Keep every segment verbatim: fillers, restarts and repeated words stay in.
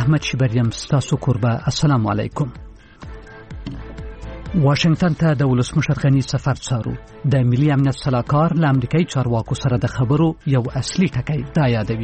احمد شبریم ستاسو کوربه. السلام علیکم. واشنگټن ته د ولسمشر غني سفر څارو. د ملي امنیت سلاکار له امریکایي چارواکو سره د خبرو یو اصلي ټکی دا یادوي.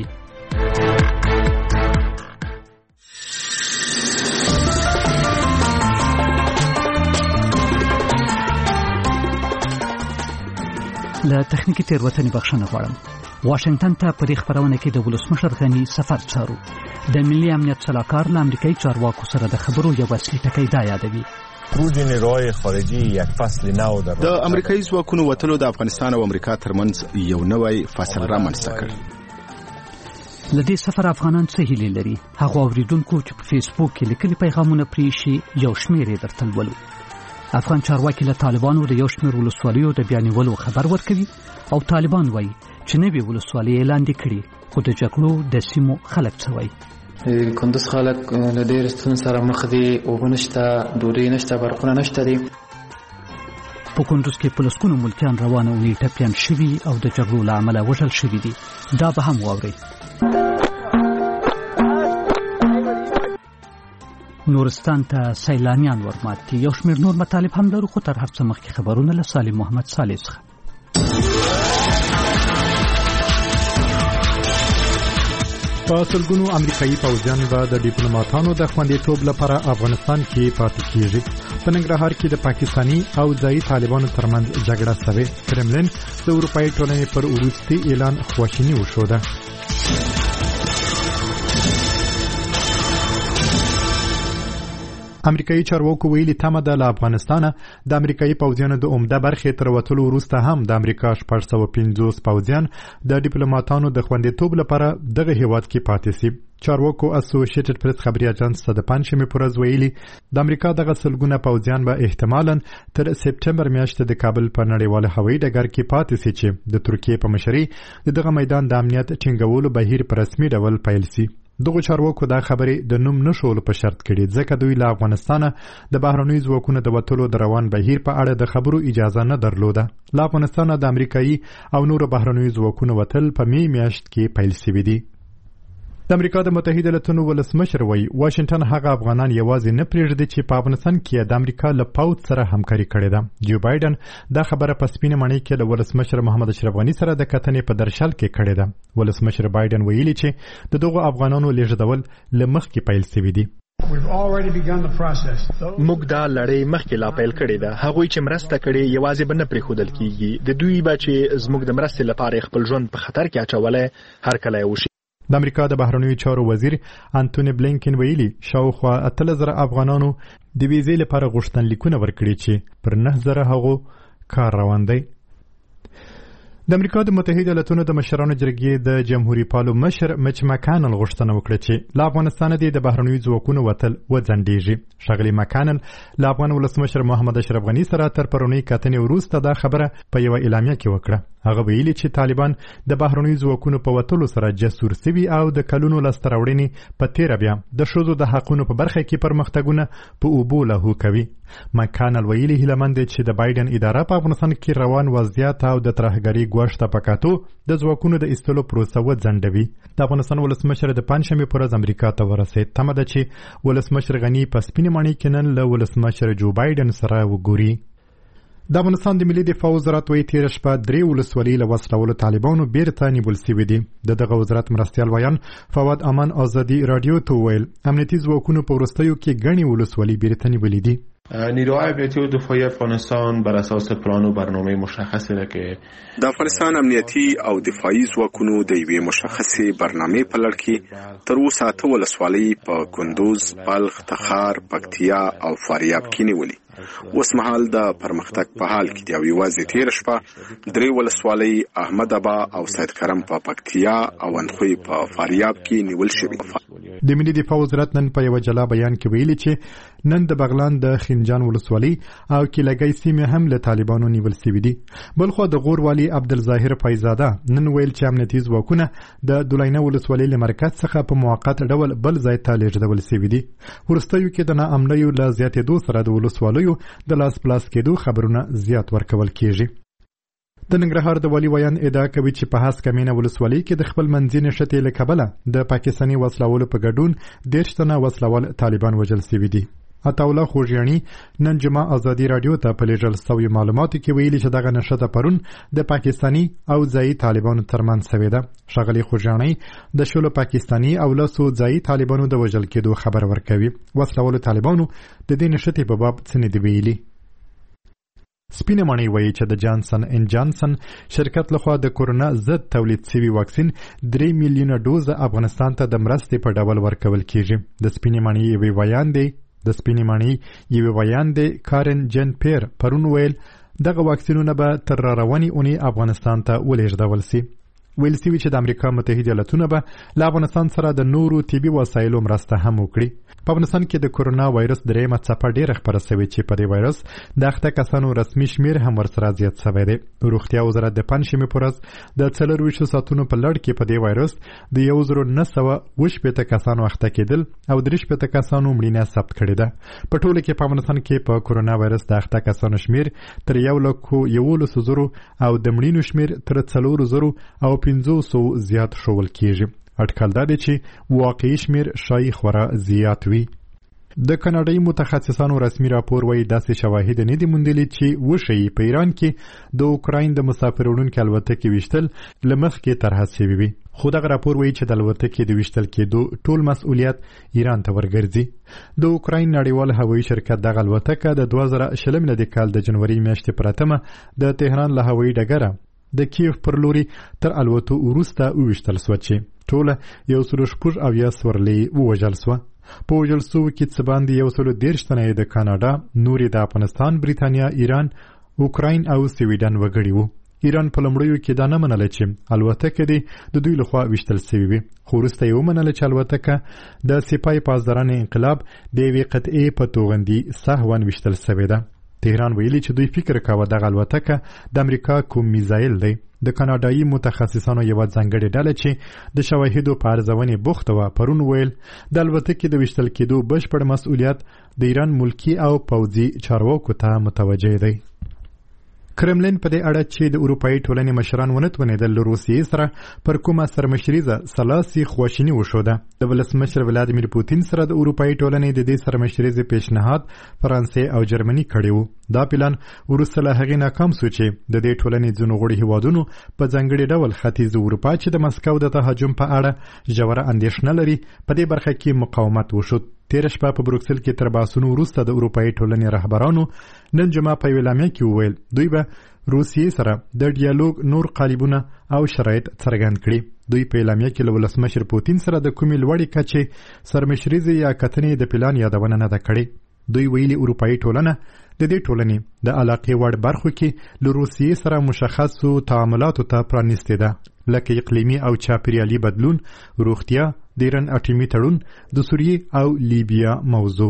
له تخنیکی تیروتنې بخښنه غواړم. واشنگټن ته په دې خبرونه کې د ولسمشر غني سفر څارو. د ملي امنیت سلاکار له امریکایي چارواکو سره د خبرو یو اصلي ټکی دا یادوي. ورود نیروهای خارجی یک فصل نو در د امریکایي ځواکونو وتلو د افغانستان او امریکا ترمنځ یو نوی فصل رامنځته کړ. لدې سفر افغانان څه هیلې لري؟ هغه اوریدونکو چې په فیسبوک کې لیکلي پیغامونه پریشي یو شمېر یې درته لولو. افغان چارواکي له طالبانو د یو شمېر ولسوالیو د بیانولو خبر ورکوي او طالبان وایي چې نوې ولسوالۍ اعلان دي کړي، خو د جګړو د سیمو خلک څه وایي؟ کندوز خلک له ډېر ستونزو سره مخ دي، اوبه نشته، ډوډۍ نشته، برقونه نشته دي. په کندوز کې په لسګونو ملکیان روانه او ټپیان شوي او د جګړو له امله وژل شوي دي. دا به هم واورئ. نورستان ته سیلانیان ورمات دي. یو شمېر نور مطالب هم لرو، خو تر هر څه مخکې خبرونه له سالم محمد صالح څخه. په سلګونو امریکایي پوځیان به د ډیپلوماټانو د خوندیتوب لپاره افغانستان کې پاتې کیږي. په ننګرهار کې د پاکستاني او ځایي طالبانو ترمنځ جګړه شوې. کرملین د اروپایي ټولنې پر وروستي اعلان خواشیني وښوده. امریکایي چارواکو ویلي تمه ده له افغانستانه د امریکایي پوځیانو د عمده برخې تر وتلو وروسته هم د امریکا شپږ سوه پنځوس پوځیان د ډیپلوماټانو د خوندیتوب لپاره دغه هیواد کې پاتې شي. چارواکو اسوسییټډ پریس خبري اژانس ته د پنځمې پر ورځ ویلي د امریکا دغه سلګونه پوځیان به احتمالاً تر سپټمبر میاشتې د کابل په نړیواله هوایي ډګر کې پاتې شي چې د ترکیې په مشرۍ د دغه میدان د امنیت ټینګولو بهیر په رسمي ډول پیل شي. دغه چارواکو دا خبرې د نوم نشول په شرط کړي ځکه دوی له افغانستانه د بهرنیو ځواکونو د وتلو د روان بهیر په اړه د خبرو اجازه نه درلوده. له افغانستانه د امریکایي او نورو بهرنیو ځواکونو وتل په می میاشت کې پیل شوي دي. د امریکا د متحده ایالاتونو ولسمشر وایي واشنگټن هغه افغانان یوازې نه پرېږدي چې په افغانستان کې د امریکا له پوځ سره همکاري کړې ده. جو بایدن دا خبره په سپینه ماڼۍ کې د ولسمشر محمد اشرف غني سره د کتنې په درشل کې کړې ده. ولسمشر بایدن ویلي چې د دغو افغانانو لیږدول له مخکې پیل شوي دي. موږ دا لړۍ مخکې لا پیل کړې ده. هغوی چې مرسته کړې یوازې به نه پرېښودل کیږي. د دوی به چې زموږ د مرستې لپاره خپل ژوند په خطر کې اچولی هر کله یې وشي. د امریکا د بهرنیو چارو وزیر انټونی بلینکن ویلي شاوخوا اتلس زره افغانانو د ویزې لپاره غوښتنلیکونه ورکړي چې پر نه زره هغو کار روان دی. د امریکا د متحده ایالاتونو د مشرانو جرګې د جمهوریت پالو مشر مچ مکانل غوښتنه وکړه چې له افغانستانه د بهرنیو ځواکونو وتل وځنډیږي. ښاغلي مکانل له افغان ولسمشر محمد اشرف غني سره تر پرونۍ کتنې وروسته دا خبره په یوه اعلامیه کې وکړه. هغه ویلي چې طالبان د بهرنیو ځواکونو په وتلو سره جسور سوي او د کلونو لاسته راوړنې په تیره بیا د ښځو د حقونو په برخه کې پرمختګونه په اوبو لاهو کوي. مکانل ویلي هیله مند چې د بایدن اداره په افغانستان کې روان وضعیت او د ترهګرۍ ګواښ ته په کتو د ځواکونو د ایستلو پروسه وځنډوي. د افغانستان ولسمشر د پنجشنبې په ورځ امریکا ته ورسېد. تمه ده چې ولسمشر غني په سپینه ماڼۍ کې نن له ولسمشر جو بایدن سره وګوري. د افغانستان د ملي دفاع وزارت وایي تېره شپه درې ولسوالۍ له وسلهوالو طالبانو بیرته نیول شوي دي. د دغه وزارت مرستیال ویان فواد امان آزادي رادیو ته وویل امنیتي ځواکونو په وروستیو کې ګڼې ولسوالۍ بیرته نیولې دي. نیروهای امنیتی و دفاعی افغانستان بر اساس پلان و برنامه مشخصی را که د افغانستان امنیتي او دفاعي ځواکونو د یوې مشخصې برنامې په لړ کې تر اوسه اته ولسوالۍ په کندوز، بلخ، تخار، پکتیا او فاریاب کې نیولې. اوس مهال د پرمختګ په حال کې دی او یوازې تېره شپه درې ولسوالۍ احمد ابا او سید کرم په پکتیا او اندخوی په فاریاب کې نیول شوي. د ملي دفاع وزارت نن په یو جلا بیان کې ویلي چې نن د بغلان د خنجان ولسوالۍ او کیلګۍ سیمې هم له طالبانو نیول شوي دي. بلخو د غور والي عبدالظاهر فیضاده نن ویل چې امنیتي ځواکونه د دولینه ولسوالۍ له مرکز څخه په موقت ډول بل ځای ته لیږدول شوي دي. وروستیو کې د ناامنیو له زیاتېدو سره د ولسوالیو د لاس پلاس کېدو خبرونه زیات ورکول کېږي. د ننګرهار د والي ویان ادعا کوي چې په هسک کمینه ولسوالۍ کې د خپل منځي نښتې له کبله د پاکستاني وسلوالو په ګډون دېرش تنه وسلوال طالبان وژل شوي دي. عطاالله خوږیاڼي نن جمعه ازادي راډیو ته په لیږل شویو معلوماتو کې ویلي چې دغه نښته پرون د پاکستاني او ځایي طالبانو ترمنځ شوې ده. ښاغلي خوږیاڼي د شلو پاکستاني او لسو ځایي طالبانو د وژل کېدو خبر ورکوي. وسلوالو طالبانو د دې نښتې په باب څه نه دي ویلي. سپینه ماڼۍ وایي چې د جانسن ان جانسن شرکت لخوا د کورونا ضد تولید شوي واکسین درې میلیونه ډوزه افغانستان ته د مرستې په ډول ورکول کیږي. د سپینې ماڼۍ یوې ویان دی د سپینې ماڼۍ یوې ویان دی کارن جن پیر پرون ویل دغه واکسینونه به تر راروانې اونۍ افغانستان ته ولېږدول شي. ویل شوي چې د امریکا متحده ایالتونه به له افغانستان سره د نورو طبي وسایلو مرسته هم وکړي. په افغانستان کې د کورونا وایرس درېیمه څپه ډېره خپره شوې چې په دې وایرس د اخته کسانو رسمي شمېر هم ورسره زیات شوی دی. روغتیا وزارت د پنجشنبې په ورځ د څلرویشتو ساعتونو په لړ کې په دې وایرس د یو زرو نه سوه اووه شپېته کسانو اخته کېدل او درې شپېته کسانو مړینه ثبت کړې ده. په ټوله کې په افغانستان کې په کورونا وایرس د اخته کسانو شمېر تر یو لکو یولسو زرو او د مړینو شمېر تر څلورو زرو او پنځوسو زیات ښوول کېږي. اټکل دا دی چې واقعي شمېر ښایي خورا زیات وي. د کاناډایي متخصصانو رسمي راپور وایي داسې شواهد نه دي موندلي چې وښیي په ایران کې د اوکراین د مسافر وړونکي الوتکې ویشتل له مخکې طرحه شوي وي. خو دغه راپور وایي چې د الوتکې د ویشتل کېدو ټول مسؤلیت ایران ته ورګرځي. د اوکراین نړیوال هوایي شرکت دغه الوتکه د دوه زره شلم میلادي کال د جنوري میاشتې پر اتمه د تهران له هوایي ډګره د کیف پر لوري تر الوتو وروسته وویشتل سوه چې ټوله یو سلو شپږ اویا سورلۍ ووژل سوه. په وژل سوو کې څه باندې یو سلو دېرش تنه یې د کاناډا، نور یې د افغانستان، بریتانیا، ایران، اوکراین او سویډن وګړي وو. ایران په لومړیو کې دا نه منله چې الوتکه دې د دوی لخوا ویشتل سوي وي، خو وروسته یې ومنله چې الوتکه د سپای پاسداران انقلاب د یوې قطعې په توغندي سهوا ویشتل سوې ده. تهران ویلي چې دوی فکر کاوه دغه الوتکه د امریکا کوم میزایل دی. د کاناډایي متخصصانو یوه ځانګړې ډله چې د شواهدو په ارزونې بوخته وه پرون ویل د الوتکې د ویشتل کېدو بشپړ مسؤلیت د ایران ملکي او پوځي چارواکو ته متوجه دی. کرملین په دې اړه چې د اروپایي ټولنې مشران ونه توانېدل له روسیې سره پر کومه سرمشریزه سلاسي خواشیني وښوده. د ولسمشر ولادیمیر پوتین سره د اروپایي ټولنې د دې سرمشریزې پیشنهاد فرانسې او جرمني کړی و. دا پلان وروسته له هغې ناکام سو چې د دې ټولنې ځینو غړي هیوادونو په ځانګړي ډول ختیځ اروپا چې د مسکو د تهاجم په اړه ژوره اندېښنه لري په دې برخه کې مقاومت وښود. تېره شپه په بروکسل کې تر بحثونو وروسته د اروپایي ټولنې رهبرانو نن جمعه په یوه اعلامیه کې وویل دوی به روسیې سره د ډیالوګ نور قالبونه او شرایط څرګند کړي. دوی په اعلامیه کې له ولسمشر پوتین سره د کومې لوړې کچې سرمشریزې یا کتنې د پلان یادونه نه ده کړې. دوی ویلي اروپایي ټولنه د دې ټولنې د علاقې وړ برخو کې له روسیې سره مشخصو تعاملاتو ته پرانیستې ده، لکه اقلیمي او چاپیریالي بدلون، روغتیا، د ایران اټومي تړون، د سوریې او لیبیا موضوع.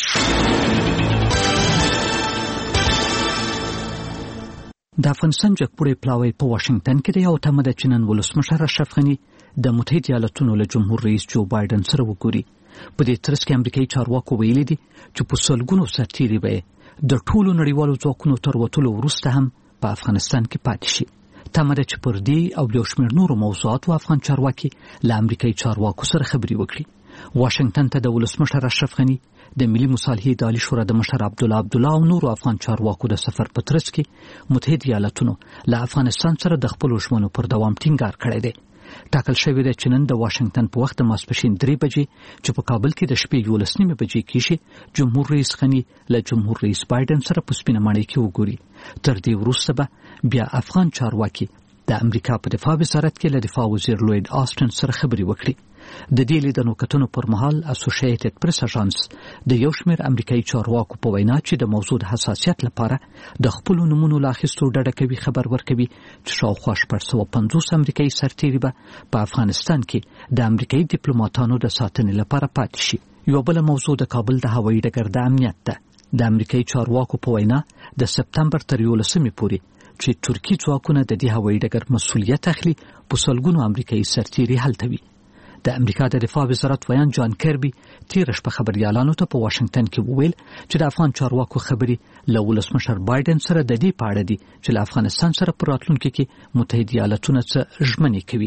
د افغانستان جګپوړی پلاوی په واشنگټن کې د یو تمه د چینن ولسمشر اشرف غني د متحده ایالاتونو له جمهور رئیس جو بایدن سره وګوري. په دې ترڅ کې امریکایي چارواکو ویلي دي چې په سلګونو سرتیري به د ټولو نړیوالو ځواکونو تر وتلو وروسته هم په افغانستان کې پاتې شي. تمه ده چې پر دې او یو شمېر نورو موضوعاتو افغان چارواکي له امریکایي چارواکو سره خبرې وکړي. واشنگټن ته د ولسمشر اشرف غني د ملي مصالحې د عالي شورا د مشر عبدالله عبدالله او نورو افغان چارواکو د سفر په ترڅ کې متحده ایالاتونو له افغانستان سره د خپلو ژمنو پر دوام ټینګار کړی دی. ټاکل شوې ده چې نن د واشنگټن په وخت د ماسپښین درې بجې چې په کابل کې د شپې یولس نیمې بجې کېږي جمهور رئیس غني له جمهور رئیس بایدن سره په سپینه ماڼۍ کې وګوري. تر دې وروسته به بیا افغان چارواکي د امریکا په دفاع وزارت کې له دفاع وزیر لوید آسټن سره خبرې وکړي. د دې لیدنو کتنو پر مهال اسوسییټډ پریس اژانس د یو شمېر امریکایي چارواکو په وینا چې د موضوع د حساسیت لپاره د خپلو نومونو له اخیستو ډډه کوي خبر ورکوي چې شاوخوا شپږ سوه پنځوس امریکایي سرتیري به په افغانستان کې د امریکایي ډیپلوماتانو د ساتنې لپاره پاتې شي. یوه بله موضوع د کابل د هوایي ډګر د امنیت ده. د امریکایي چارواکو په وینا د سپتمبر تر یولسمې پورې چې ترکي ځواکونه د دې هوایي ډګر مسؤلیت اخلي په سلګونو امریکایي سرتیري هلته وي. د امریکا د دفاع وزارت ویان جان کربي تیر شپه خبريالانو ته په واشنگټن کې وویل چې د افغان چارواکو خبري له ولسمشر بایدن سره د دې پاړه دي چې له افغانستان سره پر راتلونکي کې متحده ایالاتونه څه ژمنې کوي.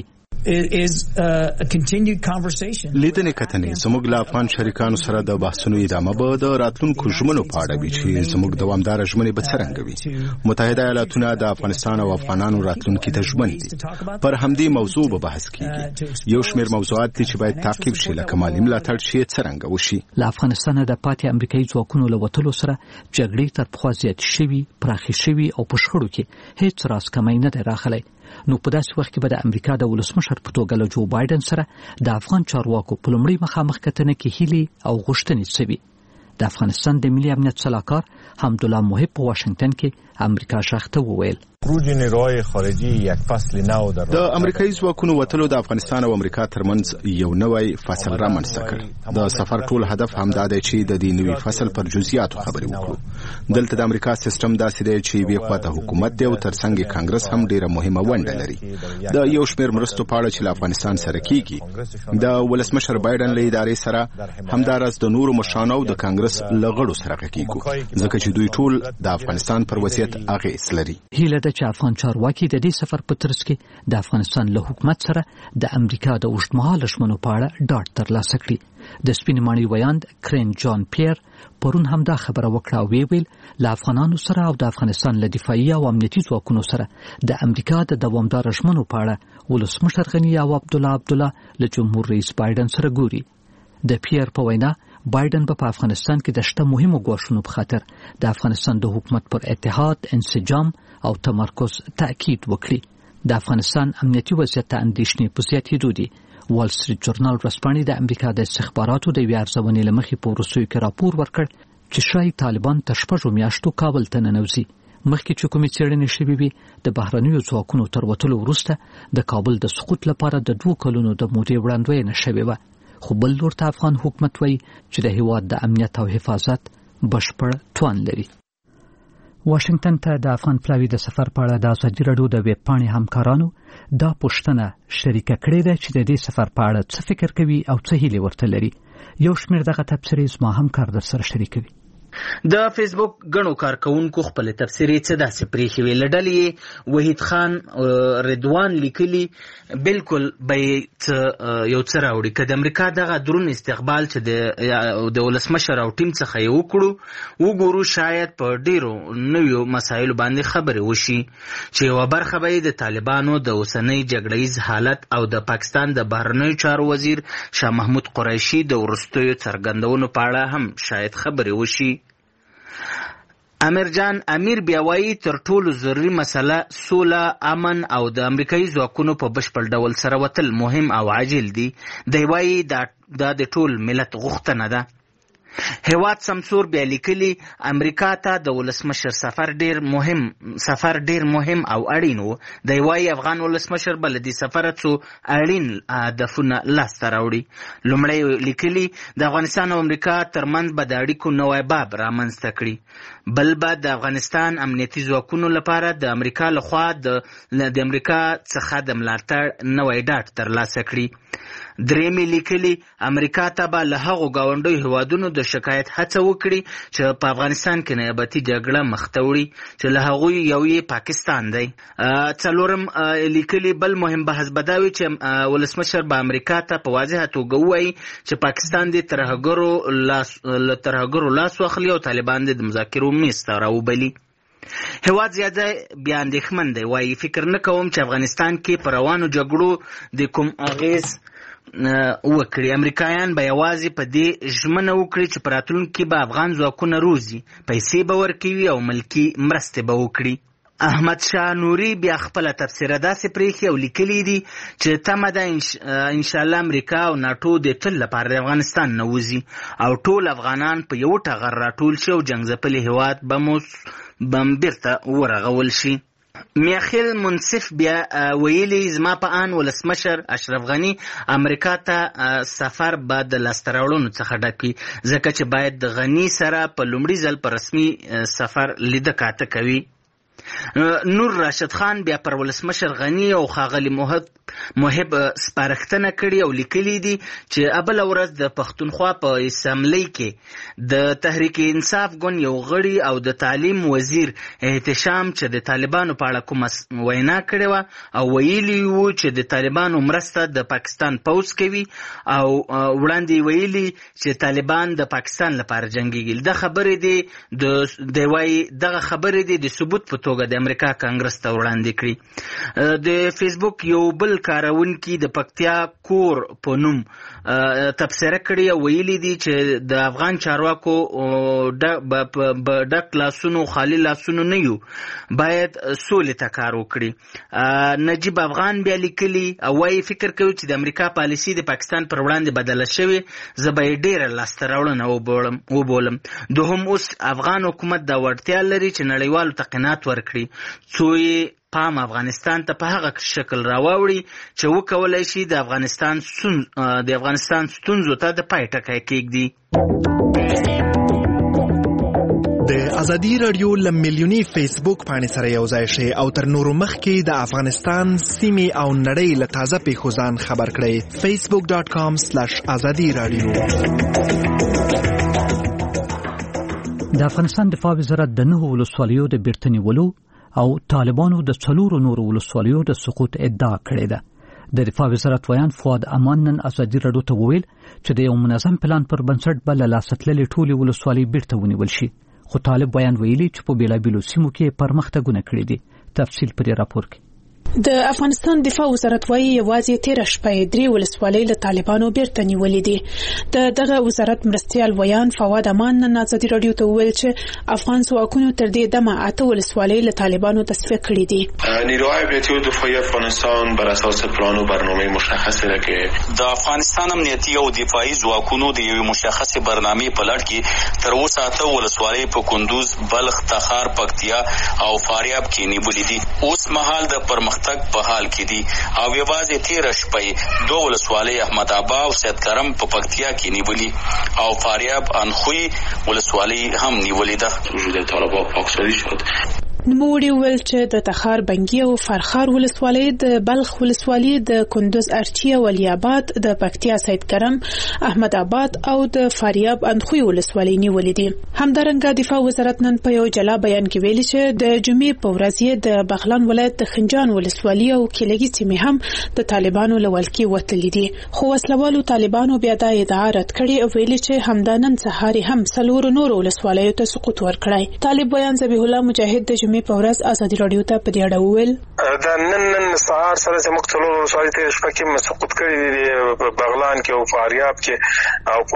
لیدنې کتنې زموږ له افغان شریکانو سره د بحثونو ادامه به د راتلونکو ژمنو په اړه وي چې زموږ دوامداره ژمنې به څرنګه وي. متحده ایالاتونه د افغانستان او افغانانو راتلونکي ته ژمن دي. پر همدې موضوع به بحث کیږي. یو شمېر موضوعات دي چې باید تعقیب شي، لکه مالي ملاتړ چې څرنګه وشي. له افغانستان د پاتې امریکایي ځواکونو له وتلو سره جګړې تر پخوا زیاتې شوي، پراخې شوي او په شخړو کې هیڅ راز کمی نه دی راغلی. نو په داسې وخت کې به د امریکا د ولسمشر په توګه له جو بایدن سره د افغان چارواکو په لومړي مخامخ کتنه کې هیلې او غوښتنې شوي. د افغانستان د ملي امنیت سلاکار حمدالله محب په واشنگټن کې امریکا شاخته وویل خروج نیروهای خارجی یک فصل نو در د امریکایي ځواکونو وتلو د افغانستان او امریکا ترمنځ یو نوی فصل رامنځته کړ. د سفر ټول هدف همدا دی چې د دې نوي فصل پر جزئیاتو خبرې وکړو. دلته د امریکا سیستم داسې دی چې یوې خواته حکومت دی او ترڅنګ کانګرس هم ډیره مهمه ونډه لري. د یو شمېر مرستو په اړه چې له افغانستان سره کیږي د ولسمشر بایدن له ادارې سره همداراز د نورو مشرانو د کانګرس له غړو سره کیږي، ځکه چې دوی ټول د افغانستان پر وضعیت اغېز لري. هیله ده چې افغان چارواکي د دې سفر په ترڅ کې د افغانستان له حکومت سره د امریکا د اوږدمهاله ژمنو په اړه ډاډ ترلاسه کړي. د سپینې ماڼۍ ویاند کرین جان پیر پرون هم دا خبره وکړه او ویل له افغانانو سره او د افغانستان له دفاعي او امنیتي ځواکونو سره د امریکا د دوامداره ژمنو په اړه ولسمشر غني او عبدالله عبدالله له جمهور رئیس بایدن سره ګوري. د پیر په وینا بایدن به په افغانستان کې د شته مهمو ګواښونو په خاطر د افغانستان د حکومت پر اتحاد، انسجام او تمرکز تاکید وکړي. د افغانستان امنیتي وضعیت ته اندېښنې په زیاتېدو دي. وال سټریټ جورنال ورځپاڼې د امریکا د استخباراتو د یوې ارزونې له مخې په وروستیو کې راپور ورکړ چې ښایي طالبان تر شپږو میاشتو کابل ته ننوځي. مخکې چې کومې څېړنې شوې وي د بهرنیو ځواکونو تر وتلو وروسته د کابل د سقوط لپاره د دوو کلونو د مودې وړاندوینه شوې وه. خو بل لور ته افغان حکومت وایي چې د هېواد د امنیت او حفاظت بشپړ توان لري. واشنگټن ته د افغان پلاوي د سفر په اړه د ازادي راډیو د ویب پاڼې همکارانو دا پوښتنه شریکه کړې ده چې د دې سفر په اړه څه فکر کوي او څه هیلې ورته لري. یو شمېر دغه تبصرې زما همکار در سره شریکوي. د فیسبوک غنو کارکونکو خپل تفسیري څه داسې پریښې وی لډلې وحید خان رضوان لیکلي بالکل به یو څه راوړي که د امریکا دغه درون استقبال چې د د ولسمشر او ټیم څخه یې وکړو وګورو شاید په ډیرو نویو مسایلو باندې خبرې وشي چې یوه برخه به د طالبانو د اوسنۍ جګړیز حالت او د پاکستان د بهرنیو چارو وزیر شاه محمود قریشي د وروستیو څرګندونو په اړه هم شاید خبرې وشي. امیر جان امیر بیا وایي تر ټولو ضروري مسله سوله، امن او د امریکایي ځواکونو په بشپړ ډول سره وتل مهم او عاجل دي. دی وایي دا د ټول ملت غوښتنه ده. هیواد سمسور بیا لیکلي امریکا ته د ولسمشر سفر ډیر مهم سفر ډیر مهم او اړین و. دی وایي افغان ولسمشر به له دې سفره څو اړین هدفونه لاسته راوړي. لومړی لیکلي د افغانستان او امریکا ترمنځ به د اړیکو نوی باب رامنځته کړي. بل به د افغانستان امنیتي ځواکونو لپاره د امریکا لخوا د امریکا څخه د ملاتړ نوی ډاډ ترلاسه کړي. درېمې لیکلي امریکا ته به له هغو ګاونډیو هیوادونو د شکایت هڅه وکړي چې په افغانستان کې نیابتي جګړه مخ ته وړي چې له هغوی یو یې پاکستان دی. څلورم لیکلي بل مهم بحث به دا وي چې ولسمشر به امریکا ته په واضحه توګه ووایي چې پاکستان دې ترهګرو لاس له ترهګرو لاس واخلي او طالبان دې د مذاکرو میز ته راوبلي. هیواد زیاده بیا اندېښمن دی. وایي فکر نه کوم چې افغانستان کې په روانو جګړو د کوم اغیز وکړي. امریکایان به یوازې په دې ژمنه وکړي چې په راتلونکي کې به افغان ځواکونه روزي، پیسې به ورکوي او ملکي مرستې به وکړي. احمد شاه نوري بیا خپله تفسیره داسې پریښي او لیکلي دي چې تمه ده انشاءالله امریکا او ناټو د تل لپاره د افغانستان نه وځي او ټول افغانان په یو ټغر راټول شي او جنګ ځپلي هېواد به مو بم بیرته ورغول شي. میاخیل منصف بیا ویلي زما په آن ولسمشر اشرف غني امریکا ته سفر به د لاسته راوړنو څخه ډک وي ځکه چې باید د غني سره په لومړي ځل په رسمي سفر لیده کاته کوي. نور راشد خان بیا پر ولسمشر غنی او ښاغلي محب محب سپارښتنه کړې او لیکلي دي چې ابل ورځ د پښتونخوا په اسمبلی کې د تحریک انصاف ګوند یو غړي او د تعلیم وزیر احتشام چې د طالبانو په اړه کومه وینا کړې وه او ویلي وو چې د طالبانو مرسته د پاکستان پوځ کوي او وړاندې ویلي چې طالبان د پاکستان لپاره جنګیږي. د خبرې دي د وایي دغه خبرې دي د ثبوت په توګه د امریکا کانګرس ته وړاندې کړي. د فیسبوک یو بل کارونکي د پکتیا کور په نوم تبصره کړې او ویلي دي چې د افغان چارواکو ډک لاسونو خالي لاسونو نه یو باید سولې ته کار وکړي. نجیب افغان بیا لیکلي او وایي فکر کوي چې د امریکا پالیسي د پاکستان پر وړاندې بدله شوې زه به یې ډېره لاسته راوړنه وبولم. دوهم اوس افغان حکومت دا وړتیا لري چې نړیوالو ته قناعت ورکړي څو یې پام افغانستان ته په هغه شکل راوړي چې وکولای شي د افغانستان د افغانستان ستونزو ته د پای ټکی کېږدي. د ازادي رادیو ل میلیونی فیسبوک باندې سره یو ځای شئ او تر نورو مخکې د افغانستان سیمې او نړۍ له تازه پیښو ځان خبر کړئ. فیسبوک ډاټ کام سلیش ازادي رادیو. د افغانستان دفاع وزارت د نهو ولسوالیو د بیرته نیولو او طالبانو د څلورو نورو ولسوالیو د سقوط ادعا کړې ده. د دفاع وزارت ویان فؤاد امان نن ازادي راډیو ته وویل چې د یو منظم پلان پر بنسټ به له لاسه تللې ټولې ولسوالۍ بیرته ونیول شي، خو طالب ویان ویلي چې په بېلابېلو سیمو کې پرمختګونه کړي دي. تفصیل پرې راپور کې. د افغانستان دفاع وزارت وايي یوازې تیر شپه درې ولسوالۍ له طالبانو بیرته نیولې دي. د دغه وزارت مرستیال ویان فواد امان نن ازادي راډیو ته وویل چې افغان ځواکونو تر دې دمه اته ولسوالۍ له طالبانو تصفیه کړې دي. نیروهای امنیتی و دفاعی افغانستان بر اساس پلان و برنامه مشخصی را که د افغانستان امنیتی او دفاعي ځواکونو د یوې مشخصې برنامې په لړ کې تر اوسه اته ولسوالۍ په کندوز، بلخ، تخار، پکتیا او فاریاب کې نیولې دي. اوس مهال د پرمختګ تک په حال کې دي او یوازې تیر شپه دوه ولسوالۍ احمد آباد او سید کرم په پکتیا کې نیولې او فاریاب انخوی ولسوالۍ هم نیولې ده. وجود طالبان پاکسازی شد. نوموړي وویل چې د تخار بنګي او فرخار ولسوالۍ، د بلخ ولسوالۍ، د کندوز ارچی او ولی آباد، د پکتیا سید کرم، احمد آباد او د فاریاب اندخوی ولسوالۍ نیولې دي. همدارنګه دفاع وزارت نن په یو جلا بیان کې ویلي چې د جمعې په ورځ یې د بغلان ولایت د خنجان ولسوالۍ او کلیګي سیمې هم د طالبانو له ولکې وتلې دي، خو وسلوالو طالبانو بیا دا ادعا رد کړې او ویلي چې همدا نن سهار هم څلورو نورو ولسوالیو ته سقوط ورکړی. طالب بیان ذبیح الله مجاهد د جمعې په ورځ ازادي راډیو ته په دې اړه وویل دا نن نن سهار سره چې موږ څلور ولسوالۍ ته شپه کې سقوط کړي دي، په بغلان کې او فاریاب کې او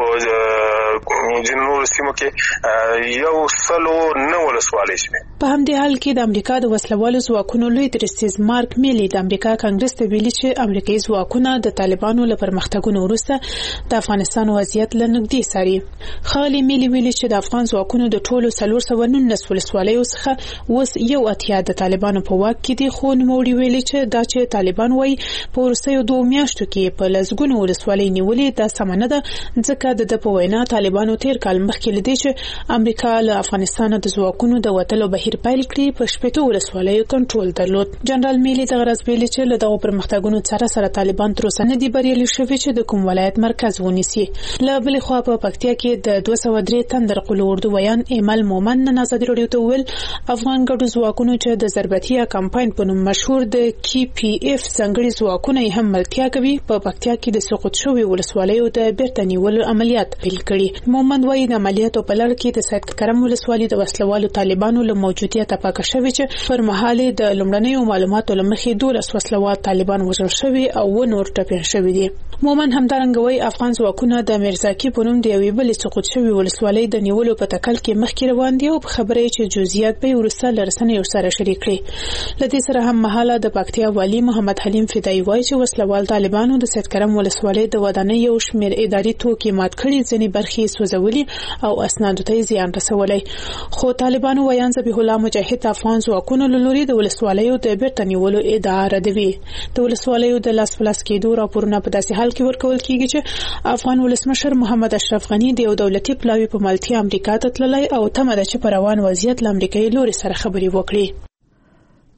په جنوب سیمو کې یو سلو نه ولسوالۍ شوې. په همدې حال کې د امریکا د وسلوالو ځواکونو لوی درستیز مارک میلی د امریکا کانګرس ته ویلي چې امریکایي ځواکونه د طالبانو له پرمختګونو وروسته د افغانستان وضعیت له نږدې څاري. خالي میلی ویلي چې د افغان ځواکونو د ټولو څلور سوه نولس ولسوالیو څخه اوس یو اتیا د طالبانو په واک کې دي، خو نوموړي ویلي چې دا چې طالبان وایي په وروستیو دوو میاشتو کې په لسګونو ولسوالۍ نیولې دا سمه نه ده، ځکه د ده په وینا طالبانو تیر کال مخکې له دې چې امریکا له افغانستانه د ځواکونو د وتلو بهیر پیل کړي په شپېتو ولسوالیو کنټرول درلود. جنرال میلی دغه ورځ ویلي چې له دغو پرمختګونو سره سره طالبان تر اوسه نه دي بریالي شوي چې د کوم ولایت مرکز ونیسي. له بلې خوا په پکتیا کې د دوه سوه درې تن د قلو اردو ویان ایمل مومن نن ازادي راډیو ته وویل افغان ګډو ځواکونو چې د ضربتیا کمپاین په نوم مشهور د کی پی اف ځانګړي ځواکونه هم ملتیا کوي په پکتیا کې د سقوط شوي ولسوالیو د بیرته نیولو عملیات پیل کړي. مومند وایي د عملیاتو په لړ کې د سید کرم ولسوالۍ د وسلوالو طالبانو له موجودیته پاکه شوې چې پر مهال د لومړنیو معلوماتو له مخې دولس وسلوال طالبان وژل شوي او و نور ټپیان شوي دي. مومن همدارنګه وایي افغان ځواکونه د میرزاکي په نوم د یوې بلې سقوط شوي ولسوالۍ د نیولو په تکل کې مخکې روان دي او په خبره چې جزئیات به وروسته له رسنیو سره شریک کړي. له دې سره هم مهاله د پکتیا والی محمد حلیم فدایي وایي چې وسلوال طالبانو د سید کرم ولسوالۍ د ودانۍ یو شمېر اداري توکي مات کړي، ځینې برخې سوځولي او اسنادو ته زیان رسولی. خو طالبانو ویان ذبیح الله مجاهد افغان ځواکونو له لوري د ولسوالیو د بیرته نیولو ادعا ردوي. د ولسوالیو د لاس په لاس کېدو راپورونه په داسې حال کې ورکول کېږي چې افغان ولسمشر محمد اشرف غني د یو دولتي پلاوي په ملتیا امریکا ته تللی او تمه ده چې په روان وضعیت له امریکایي لوري سره خبرې وکړي.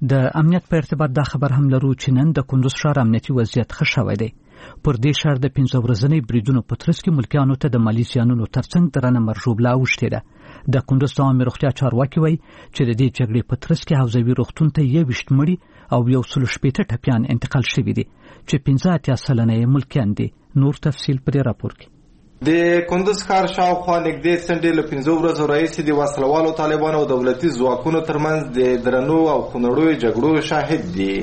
د امنیت په ارتباط دا خبر هم لرو چې نن د کندوز ښار امنیتي وضعیت ښه شوی دی. پر دې ښار د پنځه ورځنۍ بریدونو په ترڅ کې ملکیانو ته د مالي زیانونو ترڅنګ درنه مرژوبله اوښتې ده. د کندوز د عامې روغتیا چارواکي وایي چې د دې جګړې په ترڅ کې حوزوي روغتون ته یوویشت مړي او یو سل شپېته ټپیان انتقال شوي دي چې پنځه اتیا سلنه یې ملکیان دي. نور تفصیل په دې راپور کې. د کندوز ښار شاوخوا نږدې څنډې له پنځو ورځو راهیسې د وسلوالو طالبانو او دولتي ځواکونو ترمنځ د درنو او خونړیو جګړو شاهد دي.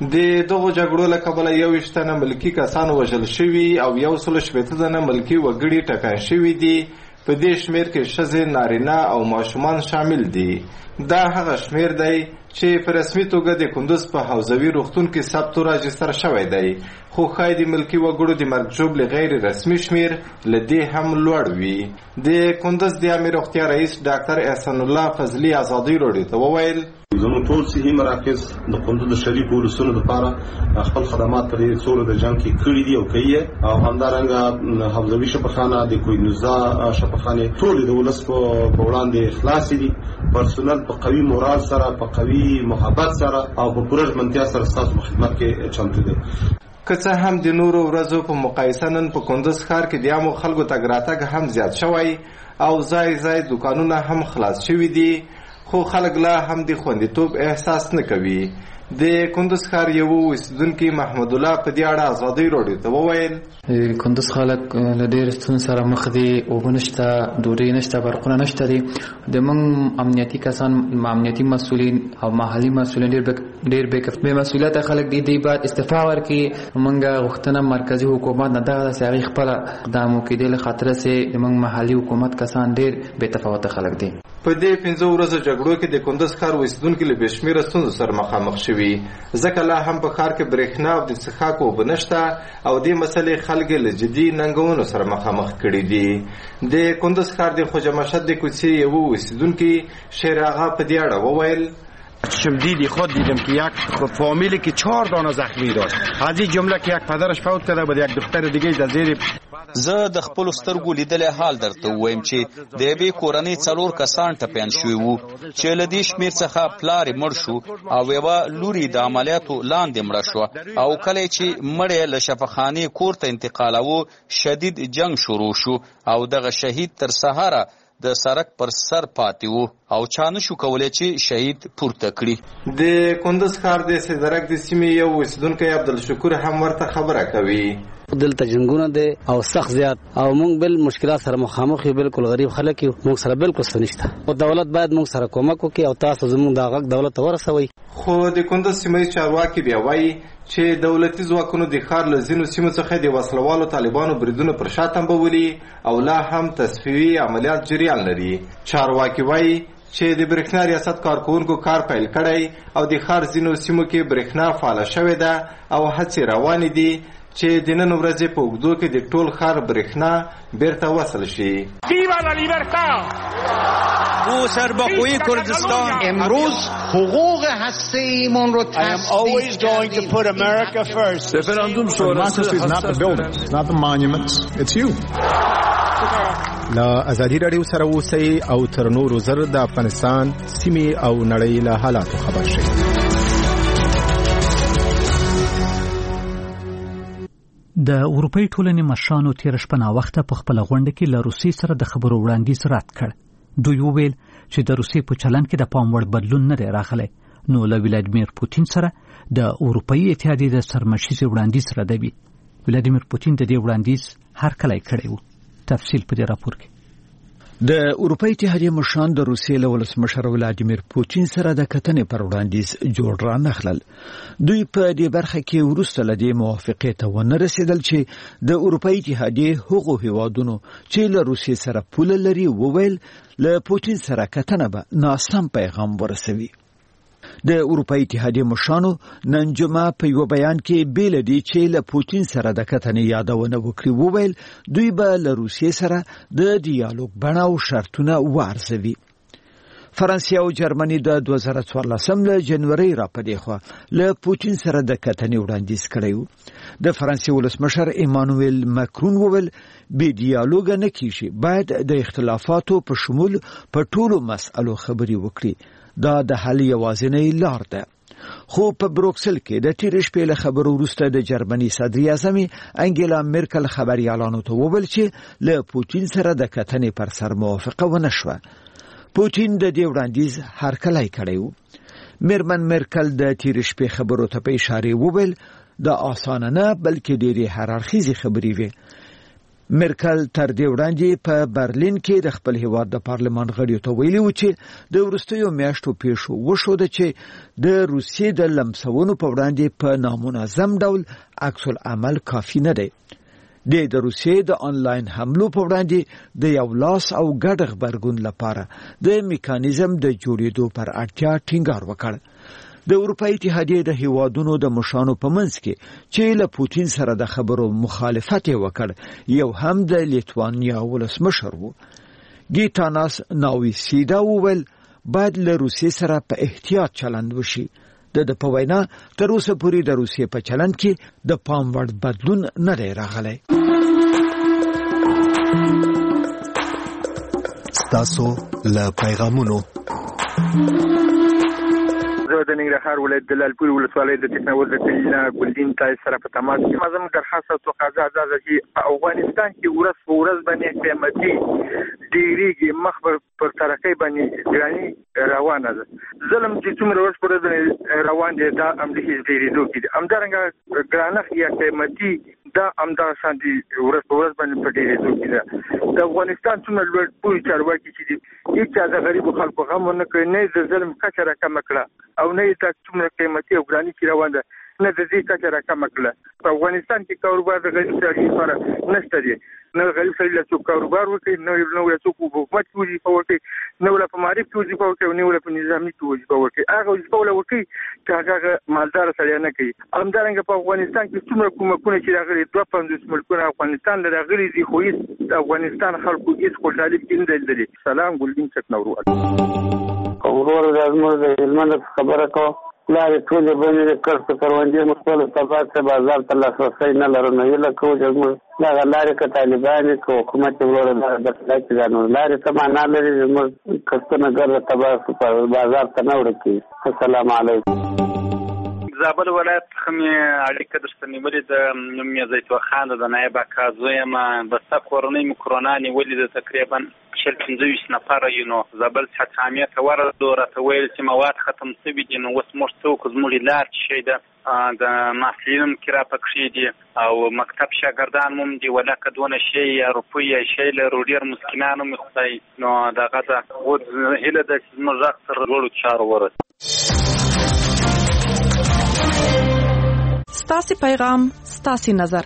د دغو جګړو له کبله یوویشت تنه ملکي کسان وژل شوي او یو سل شپېته تنه ملکي وګړي ټپیان شوي دي. په دې شمیر کې ښځې، نارینه او ماشومان شامل دي. دا هغه شمیر دی چې په رسمي توګه د کندوز په حوزوي روغتون کې ثبت او راجستر شوی دی، خو ښایي د ملکي وګړو د مرګ ژوبلې غیر رسمي شمیر له دې هم لوړ وي. د کندوز د عامې روغتیا رئیس ډاکټر احسان الله فضلي ازادي راډیو ته وویل زموږ ټول صحي مراکز د کندوز د شریف ولسونو لپاره خپل خدمات په دې څولو د جنګ کې کړي دي او کوي، او همدارنګه حوزوي شفاخانه د کوینوزا شفاخانه ټول د ولس په وړاندې خلاص دي. پرسونل په قوي مورال سره، په قوي محبت سره او په پوره ژمنتیا سره ستاسو په خدمت کې چمتو دي. که څه هم د نورو ورځو په مقایسه نن په کندوز ښار کې د عامو خلکو تګ راتګ هم زیات شوی او ځای ځای دوکانونه هم خلاص شوي دي، خو خلک لا هم د خوندیتوب احساس نه کوي. د کندوز ښار یو اوسیدونکي محمد الله په دې اړه ازادي راډیو ته وویل کندوز خلک له ډېرې ستونزې سره مخ دي، اوبه نشته، ډوډۍ نشته، برقونه نشته دي. د موږ امنیتي کسان، امنیتي مسؤلین او محلي مسؤلین ډېر بې مسؤلیته خلک دي. دوی باید استعفا ورکړي. موږ غوښتنه مرکزي حکومت نه دغه داسې هغې خپله اقدام وکړي. دې له خاطره چې زموږ محلي حکومت کسان ډېر بې تفاوته خلک دي. په دې پنځه ورځو جګړو کې د کندوز ښار اوسیدونکي له بې شمېره ستونزو سره مخامخ شوي، ځکه لا هم په ښار کې برېښنا او د څښاک اوبه نشته او دې مسلې خلک له جدي ننګونو سره مخامخ کړي دي. د کندوز ښار د خواجه مشهد د کوڅې یو اوسیدونکي شیر آغا په دې اړه وویل شمدیدی خود دیدم که یک فامیلی که چهار دانه زخمی داشت. از این جمله که یک پدرش فوت کرده بود، یک دختر دیگه در زیر. زه د خپل سترګو لیدلې حال درته وایم چې د یوې کورنۍ څلور کسان ټپیان شوي وو چې له دې شمېر څخه پلار یې مړ شو او یوه لور یې د عملیاتو لاندې مړه شوه، او کله چې مړ یې له شفاخانې کور ته انتقالوه شدید جنگ شروع شو او دغه شهید تر سهاره د سړک پر سر پاتې وو او چا نشو کولی چې شهید پورته کړي. د کندوز ښار د سیدرک د سیمې یو اوسیدونکی عبدالشکور هم ورته خبره کوي. دلته جنګونه دي او سخت زیات او موږ بل مشکلات سره مخامخ یو، بالکل غریب خلک یو، موږ سره بالکل څه نشته او دولت باید موږ سره کومک وکړي او تاسو زموږ دا غږ دولت ته ورسوئ. خو د کندوز سیمه چارواکي بیا وایي چې دولتي ځواکونو د ښار له ځینو سیمو څخه د وسلوالو طالبانو بریدونه پر شا تنبولي او لا هم تصفیوي عملیات جریان لري. چارواکي وایي چې د برېښنا ریاست کارکوونکو کار پیل کړی او د ښار ځینو سیمو کې برېښنا فعاله شوې ده او هڅې روانې دي چې د نن ورځې په اوږدو کې د ټول ښار برېښنا بیرته وصل شي. ویوا لا لیبرتا! او سرباخوی کردستان امروز حقوق هسته‌ایمون رو تثبیت کردیم. رفراندوم شورای لا ازادي راډیو سره اوسئ او تر نورو زر د افغانستان سیمې او نړۍ له حالاتو خبر شئ. د اروپאי ټولنې مشرانو تیر شپه ناوخته په خپل غونډه کې له روسیې سره د خبرو وړاندیز رد کړ. دوی وویل چې د روسیې په چلند کې د پام وړ بدلون نه دی راغلی، نو له ولادیمیر پوتین سره د اروپאי اتحادیې د سرمشیزې وړاندیز ردوي. ولادیمیر پوتین د دې وړاندیز هرکلی کړی و. تفصیل په دې راپور کې. د اروپאי اتحادیې مشران د روسیې له ولسمشر ولادیمیر پوتین سره د کتنې پر وړاندیز جوړ را نخلل. دوی په دې برخه کې وروسته له دې موافقې ته ونه رسېدل چې د اروپאי اتحادیې هغو هیوادونو چې له روسیې سره پوله لري وویل له پوتین سره کتنه به ناسم پیغام ورسوي. د اروپאי اتحادیې مشرانو نن جمعه په یو بیان کې بیل دي چې له پوتین سره د کتنې یادونه وکړي وویل دوی به له روسیې سره د ډیالوګ بڼه او شرطونه وارزوي. فرانسې او جرمني د دوه زره څوارلسم له جنوري را پدې خوا له پوتین سره د کتنې وړاندیز کړی و. د فرانسې ولسمشر ایمانوئل ماکرون وویل بې ډیالوګ نه کیږي، باید د اختلافاتو په شمول په ټولو مسألو خبرې وکړي. دا د حل یوازینۍ لار ده. خو په بروکسل کې د تیر شپې له خبرو وروسته د جرمني صدر اعظم انګلا میرکل خبريالانو ته وویل چې له پوتین سره د کتنې پر سر موافقه ونه شوه. پوتین د دې وړاندیز هرکلی کړی و. میرمن میرکل د تیر شپې خبرو ته په اشاره وویل د اسانه نه بلکې ډېرې هررخیزې خبرې وې. میرکل تر دې وړاندې په برلین کې د خپل هیواد د پارلمان غړیو ته ویلي و چې د وروستیو میاشتو پیښو وښوده چې د روسیې د لمسونو په وړاندې په نامنظم ډول عکس العمل کافي نه دی. د روسیې د آنلاین حملو په وړاندې د یو لاس او ګډ غبرګون لپاره د میکانیزم د جوړېدو پر اړتیا ټینګار وکړ. د اروپای اتحادیې د هیوادونو د مشرانو په منځ کې چې له پوتین سره د خبرو مخالفت وکړ یو هم د لیتوانیا ولسمشر و. ګیتاناس ناویسیدا وویل باید له روسیې سره په احتیاط چلند وشي. د د په وینا تر اوسه پورې د روسیې په چلند کې د پام وړ بدلون نه دی راغلی. ستاسو له پیغامونو زه د ننګرهار ولایت د لالپورې ولسوالۍ د تکناول د کلینا ګلدین تای سره په تماس کې مازم درخواست او تقاضا ده چې افغانستان کې ورځ په ورځ باندې قیمتي ډیریږي مخبر پر ترقۍ باندې ګرانی روانه ده. ظلم چې څومره ورځ پر ورځ روان دي دا هم د هیڅ ډیریدو کې همدارنګه ګرانښت یا قیمتي دا همدا شانتي ورځ په ورځ باندې په ډیریدو کې ده. د افغانستان څومره لوړ پوهې چارواکي چې دي هیڅ د غریبو خلکو غم ونه کوي، نه د ظلم کچه راکمه کړه او نه دا څومره قیمتي او ګراني کې روان ده، نه د دې کچه راکمه کړه. په افغانستان کې کاروبار د غریب سړي لپاره نشته دی، نه غریب سړي له څوک کاروبار وکړي، نه نه له څوک حکومت کې وظیفه وکړي، نه له په معرف کې وظیفه وکړي، نه له په نظامي کې وظیفه وکړي. هغه وظیفه ولا وکړي چې هغه مالدار سړی نه کوي. همدارنګه په افغانستان کې څومره کومکونه چې راغلي دوه پنځوس ملکونه افغانستان له راغلي دي، خو هیڅ د افغانستان خلکو هیڅ خوشحالي کې نه لري. سلام ګلدین چکنورو. ورور د ازمر د علمانه خبره کو لارې ټولې باندې کړه کروندې مخول تبات ته بازار ته لاسرسي نه لرو نه یله کو چې دا لارې ک طالبان کو حکومت ورور د دغه ځانو لارې ته معنا لري چې کستنه ګر تبات په بازار ته نه ورکی. السلام علیکم. زابل ولایت خمه اړیکه د ستنیولې د نومي زیتو خان د نایب کازویم بس کورونی کرونا نیولې د تقریبا شل پنځه نفر یو نو زابل حکامي ته ورته ته ویل چې مواد ختم شوي دي، نو اوس موږ څوک زموږ لار شي د د محصلینم کرا پکې دي او مکتب شاګردان مم دي ولکه دونه شي روپیه شي له روډیر مسکینانو مخای نو دغه د ود هله د زموږ تر ورو چار ورته. ستاسي پیغام ستاسي نظر.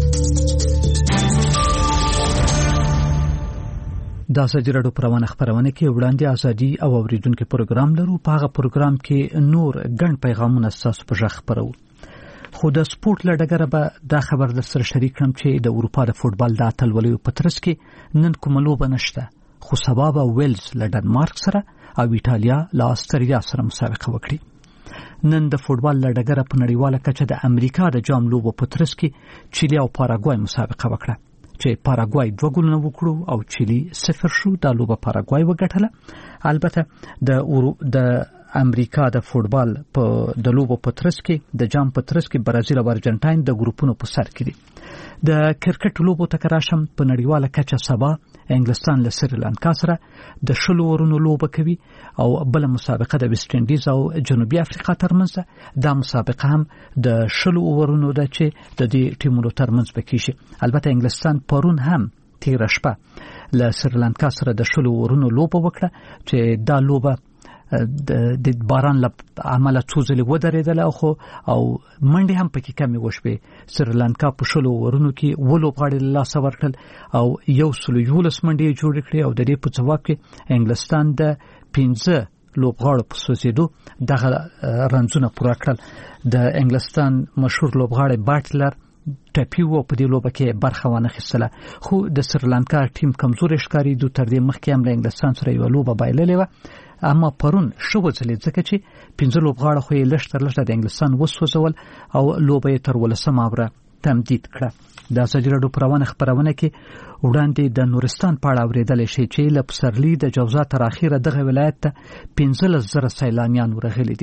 د ازادي راډیو پروانه خبرونه کې وړاندې ازادي او اوریدونکو پروګرام لرو. په هغه پروګرام کې نور ګڼ پیغامونه ستاسو په ژغ خبرو. خو د سپورت لړګره به دا خبر در سره شریک کړم چې د اروپا د فوتبال د اتلولیو په ترڅ کې نن کومه لوبه نشته، خو سبا به ویلز له ډنمارک سره او ایټالیا له استرالیا سره مسابقه وکړي. نن د فوتبال لړګره په نړیواله کچه د امریکا د جام لوبو په ترڅ کې چیلي او پاراګوای مسابقه وکړه چې پاراګوای دوه ګولونه وکړو او چیلي صفر شو. دا لوبه پاراګوای وګټله. البته د د امریکا د فوتبال په د لوبو په ترڅ کې د جام په ترڅ کې برازیل او ارجنټاین د ګروپونو په سر کې دي. د کرکټ لوبو ته راشم. په نړیواله کچه سبا انګلستان له سریلانکا سره د شلو ورونو لوبه کوي او بل مسابقه د ویسټ انډیز او جنوبي افریقا ترمنځ. دا مسابقه هم د شلو ورونو ده چې د دې ټیمونو ترمنځ پکې شي. البته انګلستان پرون هم تیر شپه له سریلانکا سره د شلو ورونو لوبه وکړه چې دا لوبه د باران له عمله څو ځله ودرېدله خو او منډې هم پکې کمې وشوې. سریلانکا په شلو ورونو کې اووه لوبغاړي له لاسه ورکړل او یو سل یولس منډې جوړې کړې او د دې په ځواب کې انګلستان د پنځه لوبغاړو په سوځېدو دغه رنځونه پوره کړل. د انګلستان مشهور لوبغاړی باټلر ټپي و په دې لوبه کې برخه ونه اخیستله، خو د سریلانکا ټیم کمزوري ښکارېدو. تر دې مخکې هم له انګلستان سره یوه لوبه بایللې وه، اما پرون ښه وځلېد ځکه چې پنځه لوبغاړه خو یې لږ تر لږه د انګلستان وسوځول او لوبه یې تر ولسمه اوره تمدید کړه. د ازادي راډیو پروانه خبرونه کې وړاندې د نورستان په اړه اورېدلی شي چې له پسرلي د جوزا تر اخره دغه ولایت ته پنځلس زره سیلانیان ورغلي دي.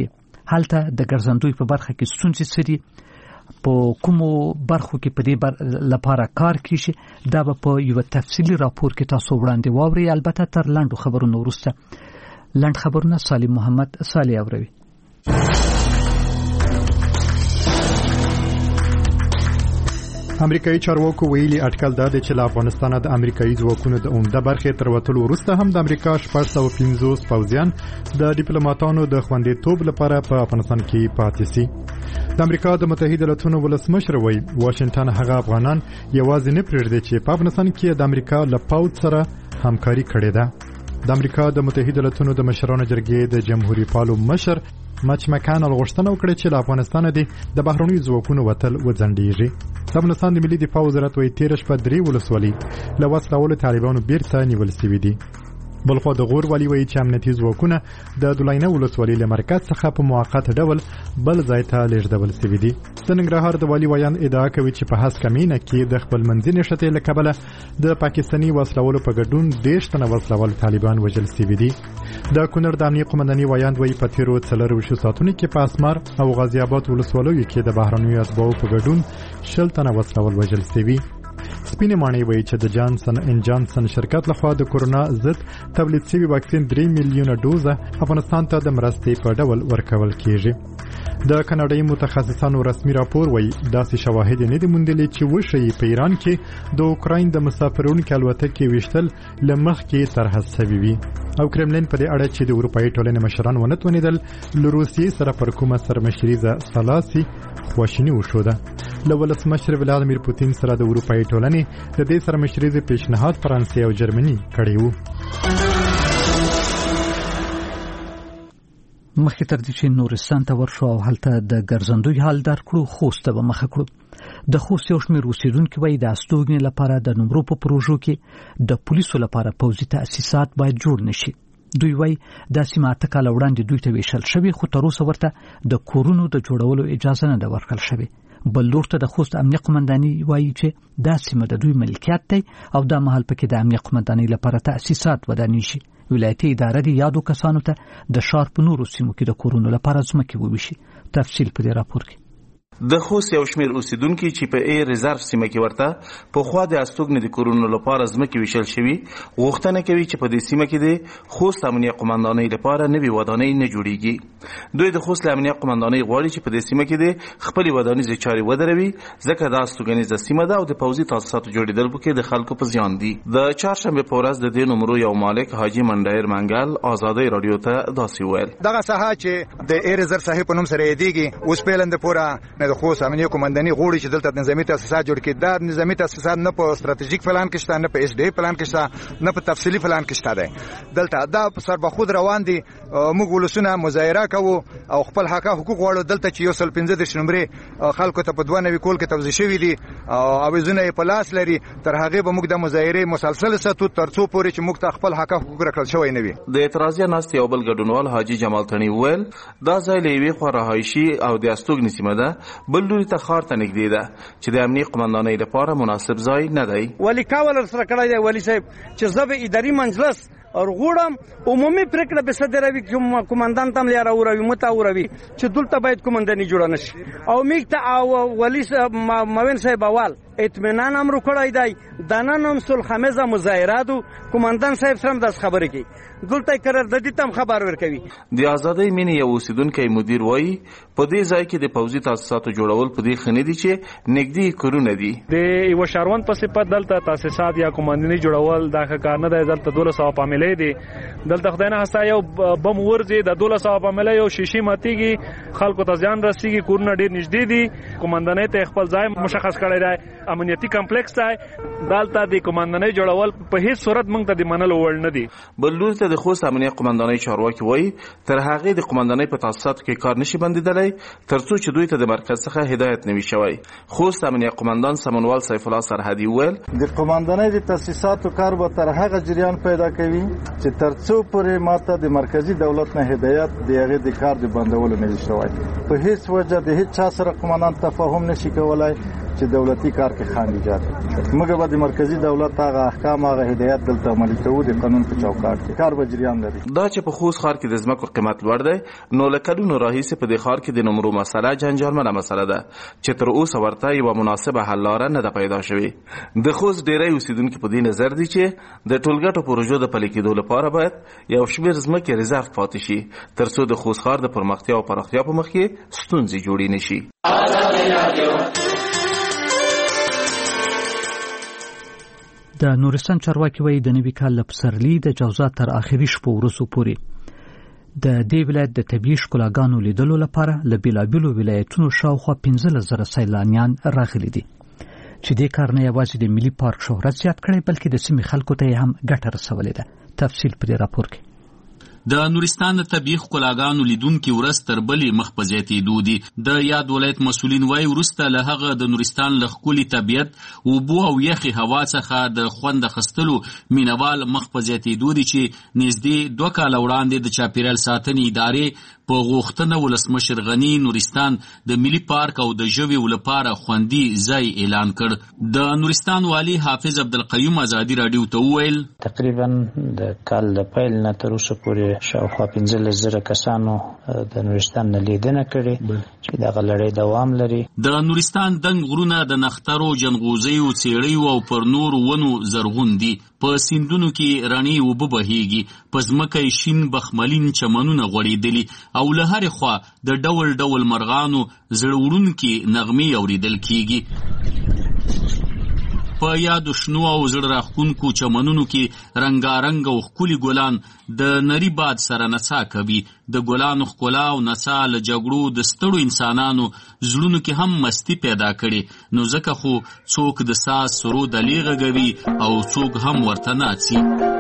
هلته د ګرځندوی په برخه کې ستونزې سری په کومو برخو کې په دې لپاره کار کیږي دا به په یو تفصیلی راپور کې تاسو وړاندې واوري. البته تر لاندو خبرونو وروسته لاند خبرونه سالم محمد صالح اوروي. امریکایي چارواکو ویلي اټکل دا دی چې له افغانستان د امریکایي ځواکونو د عمده برخې تر وتلو وروسته هم د امریکا شپږ سوه پنځوس پوځیان د ډیپلوماټانو د خوندیتوب لپاره په افغانستان کې پاتې سي. د امریکا د متحده ایالاتونو ولسمشر وایي واشنگټن هغه افغانان یوازې نه پرېږدي چې په افغانستان کې د امریکا له پوځ سره همکاري کړې ده. د امریکا د متحده ایالاتونو د مشرانو جرګې د جمهوریت پالو مشر مچ مکانل غوښتنه وکړه چې له افغانستان د بهرنیو ځواکونو وتل وځنډیږي. د افغانستان د ملي دفاع وزارت وايي تیر شپه درې ولسوالۍ له وسلوالو طالبانو بیرته نیول شوي دي. بلخوا د غور والی وایي چې امنیتي ځواکونه د دولینه ولسوالۍ له مرکز څخه په موقت ډول بل ځای ته لیږدول شوي دي. د ننګرهار د والي ویان ادعا کوي چې په هسکه مینه کې د خپل منځي نښتې له کبله د پاکستاني وسلوالو په ګډون دېرش تنه وسلوال طالبان وژل شوي دي. د کونړ د امنیه قومنداني ویاند وایي په تیرو څلرویشتو ساعتونو کې په اسمار او غازي آباد ولسوالیو کې د بهرنیو اتباعو په ګډون شل تنه وسلوال وژل شوي. سپینې ماڼۍ وایي چې د جانسن ان جانسن شرکت لخوا د کورونا ضد تولید شوي واکسین درې میلیونه ډوزه افغانستان ته د مرستې په ډول ورکول کیږي. د کاناډایي متخصصانو رسمي راپور وایي داسې شواهد نه دي موندلي چې وښیي په ایران کې د اوکراین د مسافرونکو الوتکې ویشتل له مخکې طرحه شوي وي او کرملین په دې اړه چې د اروپایي ټولنې مشران ونه توانېدل له روسیې سره پر کومه سرمشریزه سلاسي خواشیني وښوده. له ولسمشر ولادیمیر پوتین سره د اروپایي ټولنې د دې سرمشریزې پیشنهاد فرانسې او جرمني کړی وو. مخکې تر دې چې نورستان ته ورشو او هلته د ګرځندوی حال در کړو خوست ته به مخه کړو. د خوست یو شمېر اوسېدونکي وایي د استوګنې لپاره د نمرو په پروژو کې د پولیسو لپاره پوځي تاسیسات باید جوړ نشي. دوی وایي دا سیمه اته کاله وړاندې دوی ته ویشل شوي خو تر اوسه ورته د کورونو د جوړولو اجازه نه ده ورکړل شوې. بل لور ته د خوست امنیه قومنداني وایي چې دا سیمه د دوی ملکیت دی او دا مهال پکې د امنیه قومندانۍ لپاره تاسیسات ودانیږي. ولایتي اداره د یادو کسانو ته د ښار په نورو سیمو کې د کورونو لپاره ځمکې وویشي. تفصیل په دې راپور کې. د خوست یو شمېر اوسیدونکي چې په ای ریزرو سیمه کې ورته په خوا د استوګنې د کورونو لپاره ځمکې ویشل شوي غوښتنه کوي چې په دې سیمه کې د خوست امنیه قومندانۍ لپاره نوې ودانۍ نه جوړیږي. دوی د خوست امنیه قومندانۍ غواړي چې په دې سیمه کې د خپل ودانیزې چارې ودروي ځکه دا استوګنیزه سیمه ده او د پوځي تاسیساتو جوړېدل پکې د خلکو په زیان دي. د چهارشنبه په ورځ د دې نمرو یو مالک حاجی منډایر منګل آزادۍ رادیو ته داسې وویل دغه ساحه چې د ای ریزرو ساحې په نوم سره یادېږي اوس پیلنده پوره د خوست امنیه قومنداني غوړي چې دلته نظامی تاسیسات جوړ کړي. دا نظامی تاسیسات نه په ستراتیژیک پلان کې شته نه په ایس ډي پلان کې شته نه په تفصیلی پلان کې شته دی. دلته دا سر به خود روان دي. موږ ولسونه مظاهره کوو او خپل حق حقوق غواړو. دلته چې یو سل پنځه دېرش نمرې خلکو ته په دوه نوي کول کې توزیع شوي دي او اوازونه یې په لاس لري. تر هغې به موږ د مظاهرې مسلسل ساتو تر څو پورې چې موږ ته خپل حق حقوق راکړل شوی نه وي. د اعتراضیه ناستې یو بل ګډونوال حاجي جمال تڼي وویل دا ځای له یوې خوا رهایشي او د استوګنې سیمه ده بل لوري ته ښار ته نږدې ده چې د امنیه قومندانۍ لپاره مناسب ځای نه دی. ولی کاول سره کړی دی ولی صاحب چې زه به اداري مجلس ورغوړم عمومي پریکړه به صدروي کوم کمانډان تم لري او روي متاوروي چې دلته باید کمانډاني جوړ نشي او میکته او ولی موین صاحب اول اطمینان امر کړی دی دانانم سل خمیزه مظاهراتو کمانډان صاحب سره د خبرې کی دلته قرار د دې تم خبر ورکوي. د آزادۍ مینې یو اوسیدونکی مدیر وایي په دې ځای کې د پوځي تاسیساتو جوړول په دې خنې دي چې نږدې کورونه دي. د یو شهروند په صفت دلته تاسیسات یا کمانډاني جوړول دا کار نه دی. دلته دولس سوه فامیلې دي. دلته خدای نه هستا یو بم ورځي د دولس سوه فامیلې یو شیشې ماتيږي خلکو ته ځان رسیږي کورونه ډیر نږدې دي. کمانډانۍ ته خپل ځای مشخص کړی دی امنیتي کمپلیکس دی. دلته د کمانډانۍ جوړول په هیڅ صورت موږ ته د منلو وړ نه دي. بل لور ته د خوست امنیه قومندانۍ چارواکي وایي تر هغې د قومندانۍ په تاسیساتو کې کار نشي بندېدلی تر څو چې دوی ته د مرکز څخه هدایت نه وي شوی. خوست امنیه قومندان سمنوال سیف الله سرحدي وویل د قومندانۍ د تاسیساتو کار به تر هغه جریان پیدا کوي چې تر څو پورې ماته د مرکزی دولت نه هدایت د هغې د کار د بندولو نه وي شوی. په هیڅ وجه د هیڅ چا سره قومندان تفاهم نشي کولای چې دولتي کار کې خنډ ایجاد کړي. موږ به د مرکزی دولت هغه احکام هغه هدایت دلته عملي کوو د قانون په چوکاټ کې. کار به جریان لري. دا چې په خوست ښار کې د ځمکو قیمت لوړ دی نو له کلونو راهیسې په دې ښار کې د نمرو مسله جنجالمنه مسله ده چې تر اوسه ورته یوه مناسبه حل لاره نه ده پیدا شوې. د خوست ډیری اوسیدونکي په دې نظر دي چې د ټولګټو پروژو د پلي کېدو لپاره باید یو شمېر ځمکې ریزرف پاتې شي تر څو د خوست ښار د پرمختیا او پراختیا په مخ کې ستونزې جوړې نشي. د نورستان چارواکي وایي د نوي کال له پسرلي د جوزا تر آخري شپو وروسته پورې د دې ولایت د طبیعي ښکلاګانو لیدلو لپاره له بېلابېلو ولایتونو شاوخوا پنځلس زره سیلانیان راغلي دي چې دې کار نه یوازې د ملي پارک شهرت زیات کړی بلکې د سیمې خلکو ته هم ګټه رسولې ده. تفصیل پرې راپور کې. د نورستان د طبیعي ښکلاګانو لیدونکي ورځ تر بلې مخ په زیاتېدو دي. د یاد ولایت مسؤلین وایي وروسته له هغه د نورستان له ښکلي طبیعت، اوبو او یخې هوا څخه د خوند اخیستلو مینوال مخ په زیاتېدو دي چې نږدې دوه کاله وړاندې د چاپیریال ساتنې ادارې په غوښتنه ولسمشر غني نورستان د ملي پارک او د ژویو لپاره خوندي ځای اعلان کړ. د نورستان والي حافظ عبدالقیوم ازادي راډیو ته وویل تقریبا د کال د پیل نه تر اوسه پورې شاوخوا پنځلس زره کسانو د نورستان نه لیدنه کړې چې دغه لړۍ دوام لري. د نورستان دنګ غرونه د نخترو، جنغوزیو، څېړیو او پر نورو ونو زرغون دي. په سیندونو کې رڼې اوبه بهیږي. په ځمکه یې شین بخملین چمنونه غوړېدلي او له هرې خوا د ډول ډول مرغانو زړه وړونکي نغمې اورېدل کېږي. په یادو شنو او زړه راښکونکو چمنونو کې رنګارنګ او ښکلي ګلان د نري باد سره نڅا کوي. د ګلانو ښکلا او نڅا له جګړو د ستړو انسانانو زړونو کې هم مستی پیدا کړي. نو ځکه خو څوک د ساز سرو دلې غږوي او څوک هم ورته ناڅي.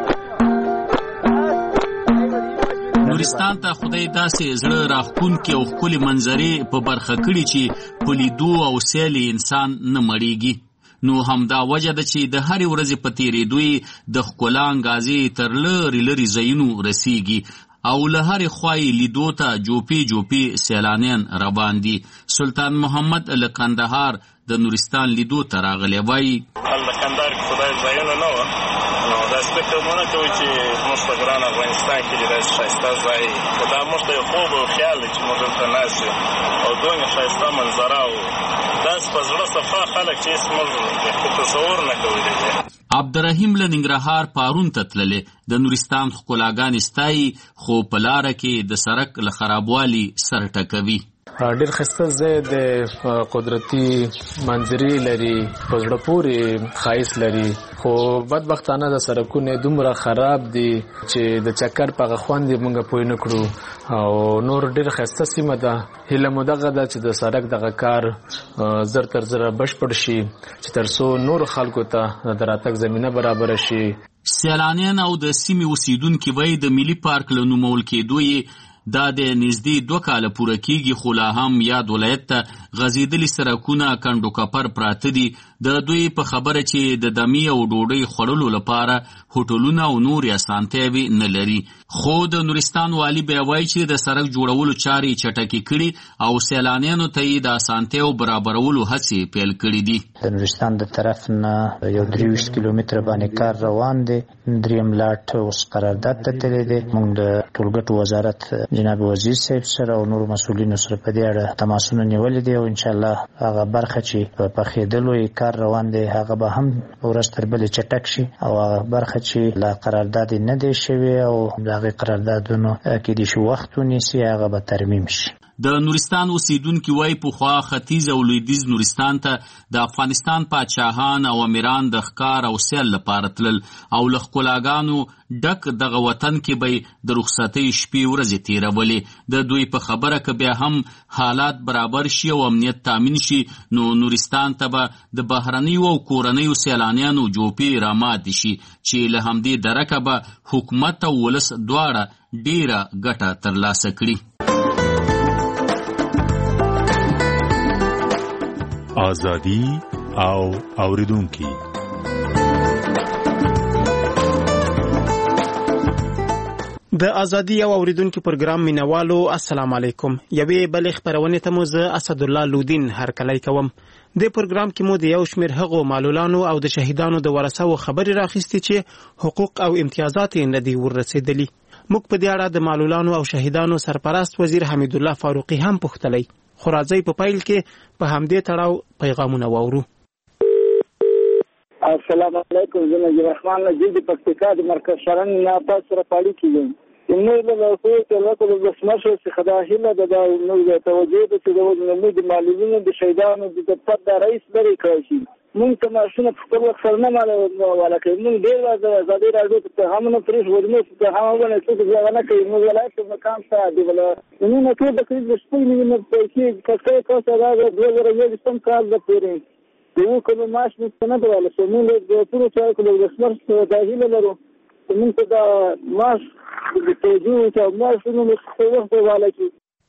نورستان ته خدای داسې زړه راښکونکې او ښکلې منظرې په برخه کړي چې په لیدو او سیل انسان نه مړېږي. نو همدا وجه ده چې د هرې ورځې په تېرېدو یې د ښکلا انګازې تر لرې لرې ځایونو رسېږي او له هرې خوا یې لیدو ته جوپې جوپې سیلانیان روان دي. سلطان محمد له کندهار د نورستان لیدو ته راغلی وایي د کندهار کې خدای ځایونه نه وه نو داسې فکر مو نه کوو چې زموږ په ګران افغانستان کې چې داسې ښایسته ځای خو دا موږ ته یو خوب او خیال دی چې موږ دلته ناست یو او دومره ښایسته منظره او داسې په زړه صفا خلک چې هېڅ موږ تصور نه کولی. عبدالرحیم له ننګرهار پارون ته تللې د نورستان ښکلاګانې ستایي خو په لاره کې د سړک له خرابوالي سر ټکوي. ډېر ښایسته ځای د قدرتي منظرې لري، په زړه پورې ښایست لري، خو بدبختانه د سړکونه دومره خراب دي چې د چکر په هغه خوند یې موږ پوه نه کړو او نور ډېر ښایسته سیمه ده. هیله مو دغه ده چې د سړک دغه کار زر تر زره بشپړ شي چې تر څو نور خلکو ته د راتګ زمینه برابره شي. سیلانیان او د سیمې اوسیدونکي وایي د ملي پارک له نومول کېدو یې دا د نږدې دوه کاله پوره کېږي خو لا هم یاد ولایت ته غځېدلي سړکونه کنډو کپر پراته دي. د دوی په خبره چې د دمې او ډوډۍ خوړلو لپاره هوټلونه او نورې اسانتیاوې نه لري. خو د نورستان والي بیا وایي چې د سړک جوړولو چارې چټکې کړي او سیلانیانو ته یې د اسانتیاو برابرولو هڅې پیل کړي دي. د نورستان د طرف نه یو درې ویشت کیلومتره باندې کار روان دی. دریم لاټ اوس قرارداد ته تللی دی. موږ د ټولګټو وزارت جناب وزیر صاحب سره او نور مسؤلینو سره په دې اړه تماسونه نیولې دي او انشاءالله هغه برخه چې په پخېدلو یې کار روان دی هغه به هم ورځ تر بلې چټک شي او هغه برخه چې لا قرارداد نه دی شوی او د هغې قراردادونو کې دې شي وخت ونیسي هغه به ترمیم شي. د نورستان اوسیدونکي وایي پخوا ختیځ او لویدیځ نورستان ته د افغانستان پاچاهان او امیران د ښکار او سیل لپاره تلل او له ښکلاګانو ډک دغه وطن کې به د رخصتۍ شپې ورځې تېرولې. د دوی په خبره که بیا هم حالات برابر شي او امنیت تامین شي نو نورستان ته به د بهرنیو او کورنیو سیلانیانو جوپې راماتې شي چې له همدې درکه به حکومت او ولس دواړه ډېره ګټه ترلاسه کړي. آزادی او اوریدونکي د ازادي او اوریدونکو پروګرام مینوالو السلام علیکم. یوې بلې خبرونه ته مو زه اسد الله لودین هرکلی کوم. د پروګرام کې مو د یو شمېر هغو معلولانو او د شهیدانو د ورثو خبرې راخیستې چې حقوق او امتیازات یې نه دي ورسېدلي. موږ په دې اړه د معلولانو او شهیدانو سرپرست وزیر حمید الله فاروقي هم پوښتلی. خو راځئ په پیل کې په همدې تړاو پیغامونه واورو. السلام علیکم. زه نجیب رحمان نجیب د پکتیکا د مرکز شرن نه تاسو سره پالي کیږم. نو له خو ته له کوم د سمشه څخه د هیله د نو د توجه ته د نو د معلولینو د شهیدانو د دفتر د رئیس لري کړی. مونږ ته ماشونه په خپل وخت سره نه مالو ولکه مونږ ډیر د ازادي راډیو ته هم نو پریش ورنه ته هم ونه څه ځای نه کوي. مونږ ولایت مقام ته دی ولا نو نو ټول د کړي د سپین نه په کې کڅه کڅه راغله د دوه ورځې سم کال د پورې یو کوم ماش نه دراله چې موږ د ټول څه کوم د سمر د هیله لرو. موږ ته د ماش د توجه ته ماش نو څه وخت ولکه.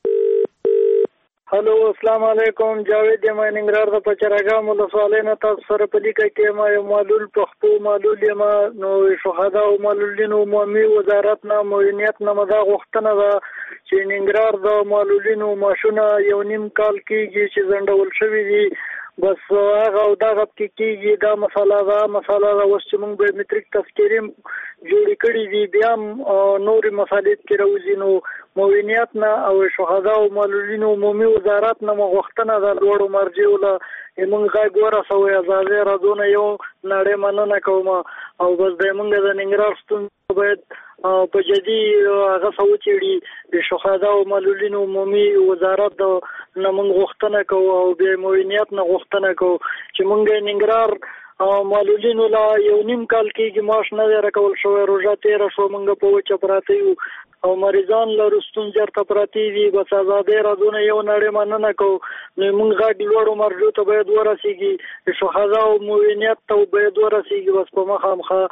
هلو السلام علیکم. جاوید یم ننګرهار د پچرګام ولسوالۍ نه تاسو سره په لیکه کې ما یو معلول پښتو معلول یم. نو شهدا او معلولینو عمومي وزارت نه معینیت نه مدا غوښتنه ده چې ننګرهار د معلولینو ماشونه یو نیم کال کېږي چې زندول شوي دي. بس هغه او دغه کې کېږي دا مسله ده مسله ده اوس چې موږ به متریک تذکیرې جوړې کړي دي بیا نورې مسالې کې راوځي. نو معینیت نه او شهدا او معلولینو عمومي وزارت نه مو غوښتنه ده لوړو مرجعو له موږ غږ ورسوئ. ازادي راډیو نه یو نړۍ مننه کوم او بس د موږ د ننګرهار ستونزې باید په جدي هغه سوچېړي. د شهدا او معلولینو عمومي وزارت نه موږ غوښتنه کوو او د معینیت نه غوښتنه کوو چې موږ ننګرهار معلولینو لا یو نیم کال کېږي ماش نه دی راکول شوی. روژه تېره شوه موږ په وچه پراته یو او مریضان لرو ستونزې ورته پراته دي. بس ازادي راډیو نه یو نړۍ مننه کوو. نو موږ غږ لوړو مرجعو ته باید ورسېږي. د شهدا او معینیت ته باید ورسېږي. بس په مخامخه.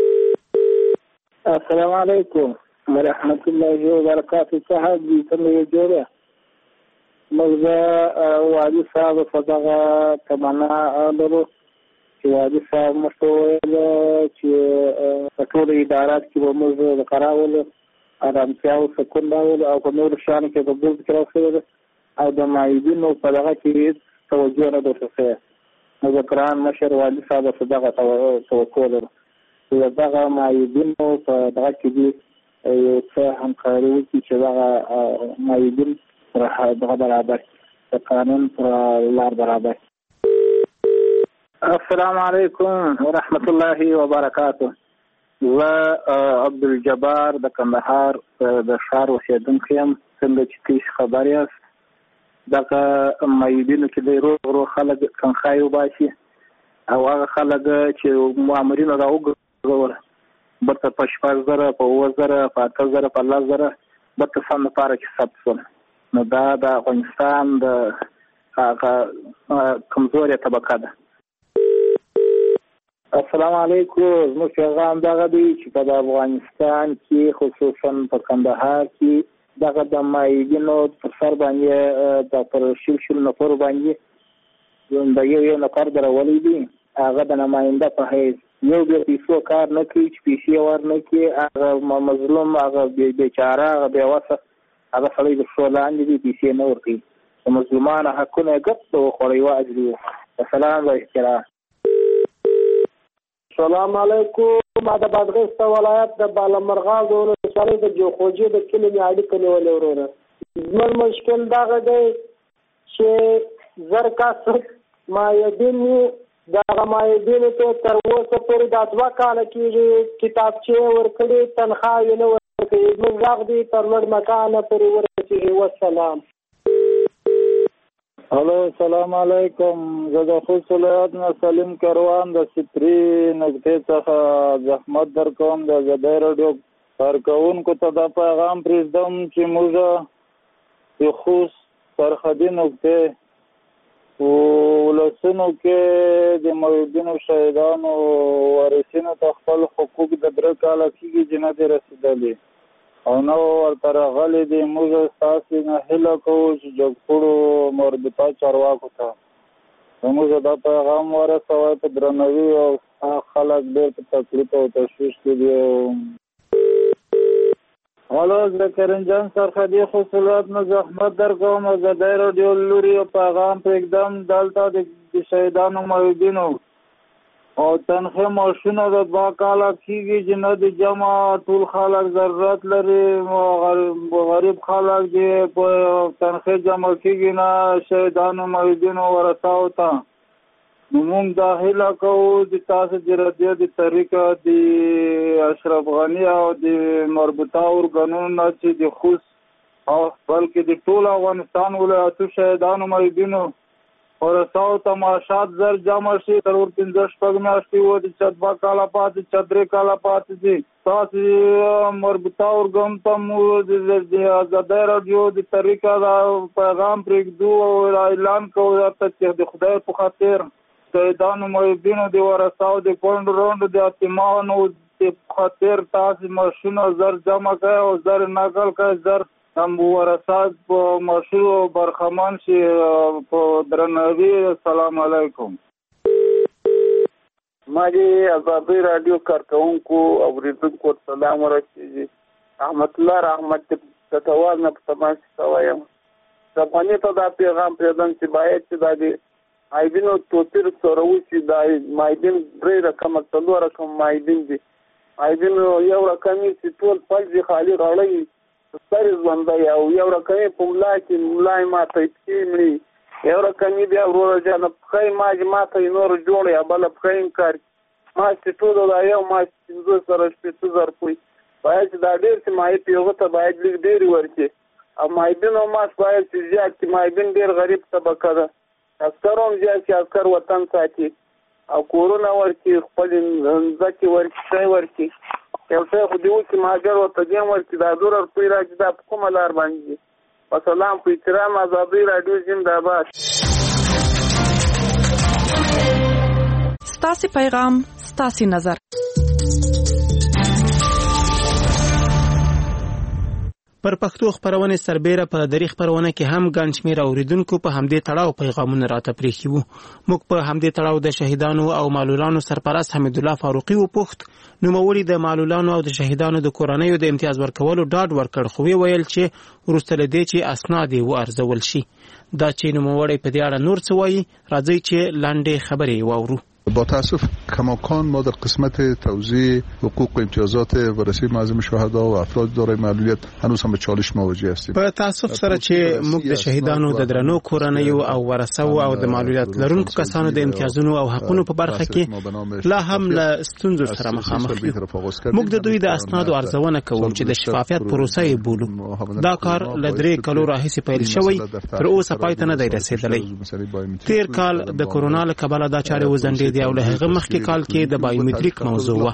السلام علیکم ورحمت الله وبرکاته. صاحب دې څنګه جوړه موږ وادي صاحب په دغه تمنا لرو چې وادي صاحب مستویل چې په ټول ادارات کې به موږ د قراول ارامتیا او سکون راول او په نور شان کې د بل فکر اوسه او د مایدینو په دغه کې توجه نه درته. نو د قرآن مشر وادي صاحب په دغه توکل لرو چې دغه مایدینو په دغه کې دي یو څه همکاري وکړي چې دغه مایدین دغه برابر د قانون پر لار برابر. السلام علیکم ورحمت الله وبرکاته. زه عبدالجبار د کندهار د ښار اوسېدونکی یم. څنګه چې تاسو خبر یاست دغه مایدینو کې د روغ روغ خلک تنخواه وباسي او هغه خلک چې مامورینو راوګرځول برته په شپږ زره په اووه زره په اته زره په لس زره برته سم لپاره کې ثبت شول. نو دا د افغانستان د هغه کمزورې طبقه ده. السلام علیکم. زموږ پیغام دغه دی چې په افغانستان کې خصوصا په کندهار کې دغه د مایدینو پر سر باندې د پر شل شل نفر باندې د یو یو نفر درولي دي. هغه د نماینده په حیث یو بیا پیسو کار نه کوي چې پیسې ور نه کوي. هغه مظلوم هغه بیچاره هغه بېوسه هغه سړی د پښو لاندې دي پیسې نه ورکوي. د مظلومانو حقونه یې ګپ وخوړی واجب وي. السلام و احترام. السلام علیکم. ما د بادغیس ولایت د بالامرغاز ولسوالۍ د جوخوجي د کلي مې اړیکه نیولې وروره. زموږ مشکل دغه دی چې زر کس مایدین دغه مایدینو ته تر اوسه پورې دا دوه کاله کېږي کتابچې ورکړي تنخواه یې نه ورکوي. زموږ غږ دی تر لوړ مکانه پورې ورسېږي. والسلام. هلو السلام علیکم. زه د خوست ولایت نه سلیم کروان د سپري نقطې څخه زحمت در کوم. د ازادي راډیو کارکوونکو ته دا پیغام پرېږدم چې موږ د خوست سرحدي نقطې ولسونو کې د معیدینو شهیدانو وارثینو ته خپل حقوق د درې کاله کېږي چې نه دي رسېدلي او نو ورته راغلي دي. موږ ستاسې نه هیله کوو چې جګپوړو مربوطه چارواکو ته زموږ دا پیغام ورسوئ په درناوي او خلک ډېر په تکلیف او تشویش کې دي. حالا د کرنجان سرخدي خصوصیات نه زحمت در کوم د دایره رادیو لوري پیغام پرېږدم دلته د شهیدانو معیدینو او تنخه ماشونه د دوه کاله کېږي چې نه د جمع ټول خلک ضرورت لري غریب خلک چې په تنخه جمع کېږي نه شهیدانو معیدینو ورثاو ته نو موږ دا هیله کوو چې تاسو د رادیو د طریقه د اشرف غني او د مربوطه ارګانونو چې د خوست او بلکې د ټول افغانستان ولایتو شهیدانو معیدینو ورثاو ته معاشات زر جمع شي ضرور پنځه شپږ میاشتې وو چې دوه کاله پاتې چې درې کاله پاتې دي تاسو مربوطه ارګان ته مو د آزادۍ رادیو د طریقه دا پیغام پرېږدو او اعلان کوو چې د خدای په خاطر شهیدانو معیدینو د ورثاو د پونډ روند د اتمانو د خاطر تاسو ماشونه زر جمع کړئ او زر نقل کړئ زر هم ورثات په ماشو برخمان شي په درناوي. السلام علیکم. ما دې آزادۍ رادیو کارکونکو اوریدونکو سلام ورکړي. احمد الله رحمت تتوال نه په تماس کوم. ځکه ته دا پیغام پردم چې باید چې دا دې مایدینو توپیر سره وشي دا مایدین درې رقم څلور رقم مایدین دي. مایدین یو رقم چې ټول پلځي خالی راړی سر ژوندی او یو رقم په ملا کې ملای ماته کېمړي یو رقم بیا ورور جان پخې ماج ماته نور جوړ یا بل پخې کار ما چې ټول دا یو ما چې سره شپږ زره کوي باید دا ډېر چې مای پیغه ته باید لیک ډېر ورکړي او مایدین او ماش باید چې زیات چې مایدین ډېر غریب طبقه ده عسکروم زیات چې عسکر وطن ساتي او کورونه ورکي خپل ځکه ورکي ځای ورکي یو څه خو دیو چې ماګر ورته دیم ورکي دا دور ورپی راځي دا کومه لار باندې. والسلام په احترام آزادۍ رادیو زنده‌باد. ستاسو پیغام ستاسو نظر. پر پښتو خبرونه سربېره په دری خبرونه کې هم ګڼ شمېر اوریدونکو په همدې تړاو پیغامونه راته پرېښي وو. موږ په همدې تړاو د شهیدانو او معلولانو سرپرست حمید الله فاروقي وپوښت نوموړي د معلولانو او د شهیدانو د کورنیو د امتیاز ورکولو ډاډ ورکړ خو ویل چې وروسته له دې چې اسناد یې وارزول شي. دا چې نوموړی په دې اړه نور څه وایي راځئ چې لنډې خبرې واورو. با تاسف کماکان ما در قسمت توزیع حقوق و امتیازات ورثه معظم شهدا و افراد دارای معلولیت هنوز هم به چالش مواجه هستیم. په تاسف سره چې موږ د شهیدانو د درنو کورنیو او ورثه او د معلولیت لرونکو کسانو د امتیازونو او حقوقو په برخه کې لا هم له ستونزو سره مخامخ یو. موږ د دوی د اسنادو ارزونه کوو چې د شفافیت پروسه یې بولو. دا کار له درې کلو راهیسې پیل شوی تر اوسه پای ته نه دی رسېدلی. تیر کال د کورونا له کبله دا چارې وځنډېدې او له هغه مخکې کال کې د بایومټریک موضوع وه.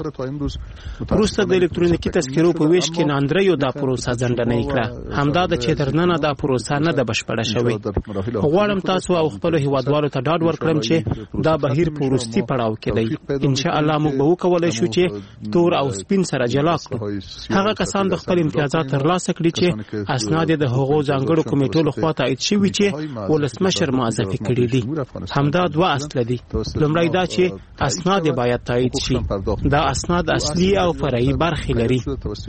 وروسته د الکترونیکي تذکرو په ویش کې ناندریو دا پروسه ځنډنۍ کړه. همدا د چې تر ننه دا پروسه نه ده بشپړه شوې. غواړم تاسو او خپلو هیوادوالو ته ډاډ ورکړم چې دا بهیر په وروستي پړاو کې دی. انشاءالله موږ به وکولی شو چې تور او سپین سره جلا کړو. هغه کسان د خپل امتیازات ترلاسه کړي چې اسناد د هغو ځانګړو کمیټو لخوا تایید شوي چې ولسمشر معرفي کړي دي. همدا دوه اصله دي. لومړی دا چې اسناد باید تایید شي. دا اسناد اصلي او فرعي برخې لري.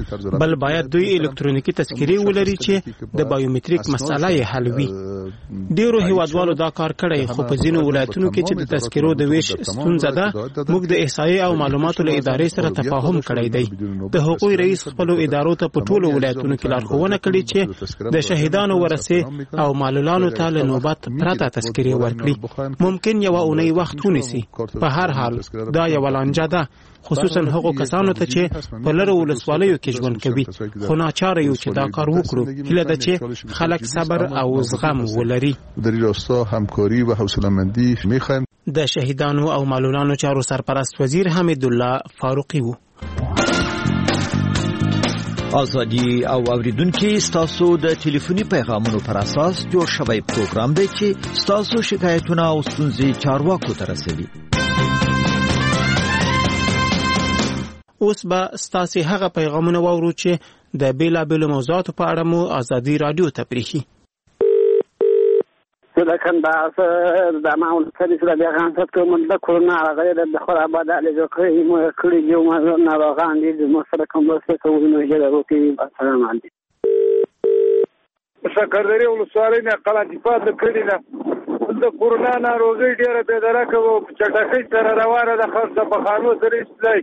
بل باید دوی الکترونیکي تذکرې ولري چې د بایومټریک مسله یې حل وي. ډیرو هیوادوالو دا کار کړی خو په ځینو ولایتونو کې چې د تذکرو د ویش ستونزه ده موږ د احصایې او معلوماتو له ادارې سره تفاهم کړی دی. د حقوقي رئیس خپلو ادارو ته په ټولو ولایتونو کې لارښوونه کړې چې د شهیدانو ورثه او معلولانو ته له نوبت پرته تذکرې ورکړي. ممکن یو اونۍ وخت ونیسي. په هر حال دا یو لانجه ده خصوصا هغو کسانو ته چې په لرو ولسوالیو کې ژوند کوي خو ناچاره یو چې دا کار وکړو. هیله ده چې خلک صبر او زغم ولري. در این راستا همکاری و حوصله‌مندی می‌خوایم. د شهیدانو او معلولانو چارو سرپرست وزیر حمید الله فاروقي وو. ازادي او اوریدونکو ستاسو د ټلیفوني پیغامونو پر اساس جوړ شوی پروګرام دی چې ستاسو شکایتونه او ستونزې چارواکو ته رسوي. اوس به ستاسو هغه پیغامونه واورو چې د بیلابېلو موضوعاتو په اړه مو ازادي رادیو ته پریښي. زه د کندهار د ماول سره د بیان څخه من د کرونا غیر د خرابات له کوي مو کړی یو ما نه راغان دي مو سره کوم څه کوي نو یې راوتی السلام علیکم سکردری ولسوالۍ نه قلعه دفاع د کړی نه د کرونا ناروغي ډیره به درکه او چټکۍ سره روانه د خاصه په خانو سره اسلای.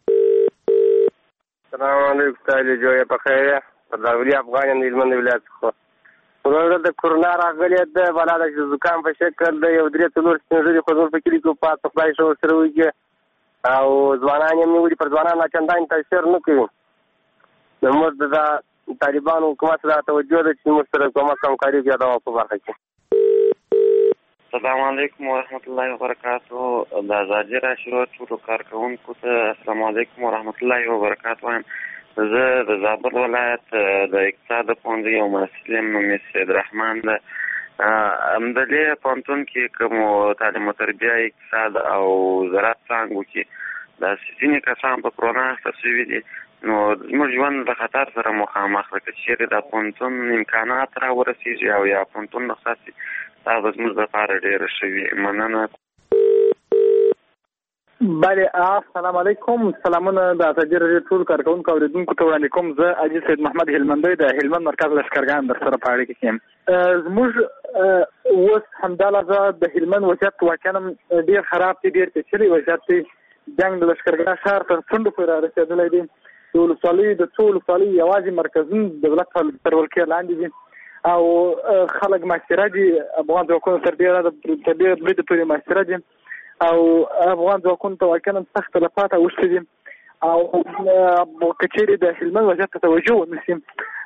السلام علیکم تعالی جوړه په خیره په داولی افغان د هلمند ولایت خو ورور د کرونا راغلی د بلاد زکام په شکل د یو درې څلور ستنې خو په کلی کو پات خدای شو سره ویږي او ځوانان یې نیولي پر ځوانان چندان تاثیر نه کوي. نو موږ د طالبانو حکومت ته توجه ده چې موږ سره کومه همکاري زیاته وکړو په برخه کې. السلام علیکم ورحمت الله وبرکاته. د ازادي رادیو ټولو کارکونکو ته السلام علیکم ورحمت الله وبرکاته وایم. زه د زابل ولایت د اقتصاد پوهنځي یو محصل یم، نوم یې سید رحمان ده. همدلې پوهنتون کې کوم تعلیم و تربیه، اقتصاد او زراعت څانګو کې دا ځینې کسان په کرونا اخته شوي دي. نو زموږ ژوند د خطر سره مخامخ ده. که چېرې د پوهنتون امکانات را ورسېږي او یا پوهنتون رخصت شي، دا به زموږ دپاره ډېره ښه وي. مننه. بله السلام علیکم. سلامونه د ازادي راډیو ټول کارکونکو اورېدونکو ته وړاندې کوم. زه حاجي سید محمد هلمندی د هلمند مرکز لښکرګاه در سره په اړیکه کې یم. زموږ اوس همدا لحظه د هلمند وضعیت واقعا ډېر خراب دی، ډېر پیچلی وضعیت دی. جنګ د لښکرګاه ښار تر څنډو پورې را رسېدلی دی. د ولسوالیو د څو ولسوالیو یوازې مرکزونه د دولت تر ولکې لاندې دي او خلک محاصره دي. افغان ځواکونه تر ډېره بریده پورې محاصره دي او افغان ځواکونو ته واقعا سخت تلفات اوښتي دي. او که چېرې د هلمند وضعیت ته توجه ونه شي،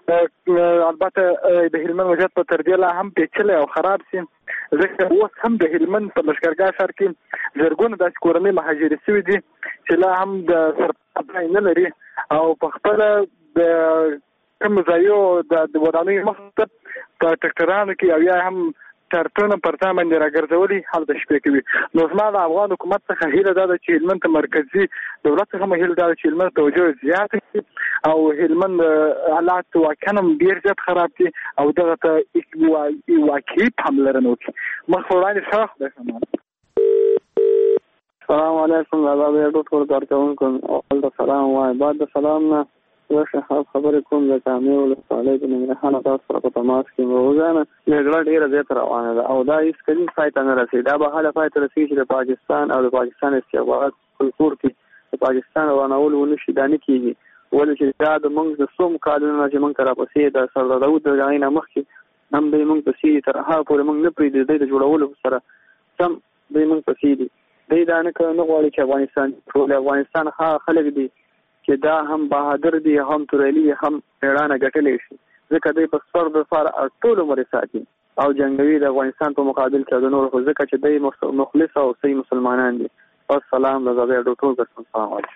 البته د هلمند وضعیت به تر دې لا هم پیچلی او خراب شي، ځکه اوس هم د هلمند په لښکرګاه ښار کې زرګونه داسې کورنۍ مهاجرې شوي دي چې لا هم د سرپرست نه لري او په خپله د کومو ځایو د ودانیو مخ ته په ټکټرانو کې او یا هم ټرټونه پر ځان باندې راګرځولي هلته شپې کوي. نو زما د افغان حکومت څخه هیله دا ده چې هلمند ته مرکزي دولت څخه مو هیله دا ده چې هلمند توجه زیاته کړي او هلمند حالات واقعا هم ډېر زیات خراب دي او دغه ته واقعي پاملرنه وکړي. مخ په وړاندې ښه خدای سامان. السلام علیکم. د ازادي راډیو ټول کارکونکو اول ته سلام وایم. بعد د سلام نه زه خبرې کوم د کامې ولسوالۍ د ننګرهار تاسو سره په تماس کې یم. روزانه جګړه ډېره زیاته روانه ده او دا هېڅکلي پای ته نه رسېږي. دا به هله پای ته رسېږي چې د پاکستان او د پاکستان استخبارات کلتور کې د پاکستان روانول ونه شي. دا نه کېږي ولې چې دا د موږ د څو کالونو نه چې موږ ته راپسې د سردار داود د جګړې نه مخکې هم دوی موږ پسې تر هغه پورې موږ نه پرېږدي. دوی د جوړولو سره سم دوی موږ پسې دي. دوی دا نه نه غواړي چې افغانستان ټول افغانستان هغه خلک دي چې دا هم بهادر دي، هم تورلي، هم میړانه ګټلی شي، ځکه دوی په سر د سر ټول عمر ساتي او جنګوي د افغانستان په مقابل کې د نور خو ځکه چې دوی مخلص او صحیح مسلمانان دي. السلام د ازادي راډیو ټول کارکونکو.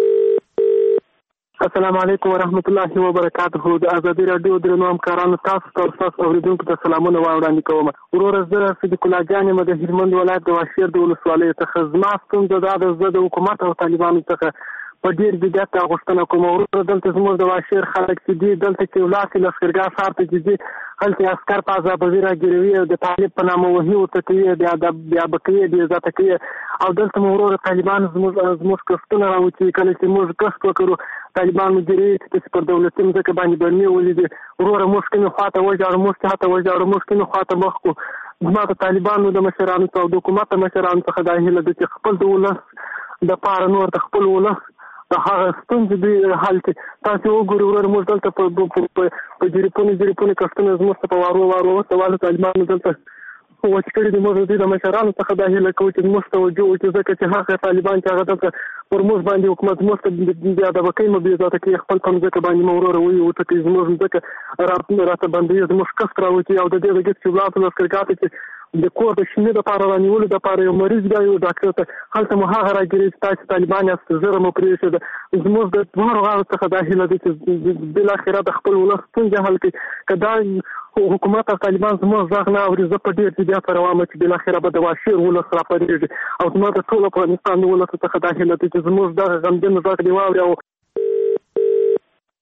السلام علیکم ورحمت الله وبرکاته. د ازادي راډیو درنو همکارانو تاسو ته تاسو اوریدونکو ته سلامونه وړاندې کوم. ورور زه صدیق الله جان یم د هلمند ولایت د واشیر د ولسوالۍ څخه. زما ستونزه دا ده زه د حکومت او طالبانو څخه په ډېر جدیت غوښتنه کوم. ورور دلته زموږ د واشیر خلک چې دي دلته چې ولاړ شي لښکرګاه ښار ته چې ځي هلته عسکر په عذابوي راګیروي او د طالب په نامه وهي ورته کوي، بیا به کوي، بې عزته کوي. او دلته مو ورور طالبان زموږ کښتونه راوچي. کله چې موږ کښت وکړو طالبان مجري چې پر دولتي مځکه باندې برمې ولیدې، وروره موږ کومې خوا ته وژاړو، موږ چاته وژاړو، موږ کومې خوا ته مخ کړو. زما د طالبانو د مشرانو څخه او د حکومت د مشرانو څخه دا هیله ده چې خپل د ولس دپاره نور د خپل ولس هغه ستونزې دوی حل کړي. تاسې وګورئ ورور موږ دلته په جریپونو جریپونو کښتونه زموږ ته په وارو وارو وسوالو طالبانو دلته وچ کړي دي. موږ دوی د مشرانو څخه دا هیله کوو چې زموږ توجه وکړي، ځکه چې هغه طالبان چې هغه دلته پر موږ باندې حکومت زموږ ته بې ادبه کوي، مو بې عزته کوي، خپل په مځکه باندې مو وروره وایي وټکوي، زموږ مځکه راته بندوي، زموږ کښت راوچي. او د دې د ګټ چې ولاړ شو لښکرګاه ته چې د کور د شینې دپاره رانیولو دپاره یو مریض بیا یو ډاکټر ته هلته مو هغه راګیري چې تاسې طالبان یاست، ژر مو پرېښوده. زموږ د دواړو غاړو څخه دا هیله ده چې بالاخره د خپل ولس ستونزې حل کړي. که دا حکومت او طالبان زموږ غږ نه اوري، زه په ډېر جدیت سره وایم چې بالاخره به د واشیر ولس راپارېږي. او زما د ټول افغانستان د ولسو څخه دا هیله ده چې زموږ دغه غمجن غږ دې واوري. او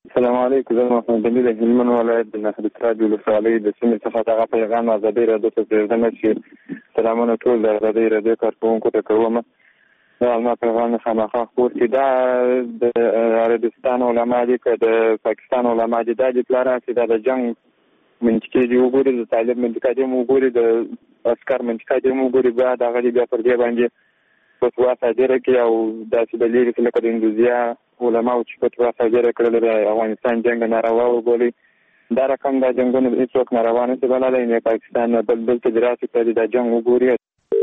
السلام علیکم. زه محمد علي د هلمند ولایت د نهرت راډیو ولسوالۍ د سیمې څخه دغه پیغام ازادۍ راډیو ته پرېږدم چې سلامونه ټول د ازادۍ راډیو کارکوونکو ته کوم. دا ما پیغام خامخا خپور چې دا د عربستان علما دي که د پاکستان علما دي، دا دي پلاره چې دا د جنګ منطقې دي وګوري، د طالب منطقه دي وګوري، د عسکر منطقه دي وګوري، بیا دغه دي بیا پر دې باندې فتوا صادره کړي او داسې دلیل چې لکه د اندوزیا علماو چې فتوا صادره کړل د افغانستان جنګ ناروا وبولي. دا رقم دا جنګونه هېڅوک ناروا نه شي بللی، نه پاکستان نه بل بل ته دې راسي ته دا جنګ وګوري.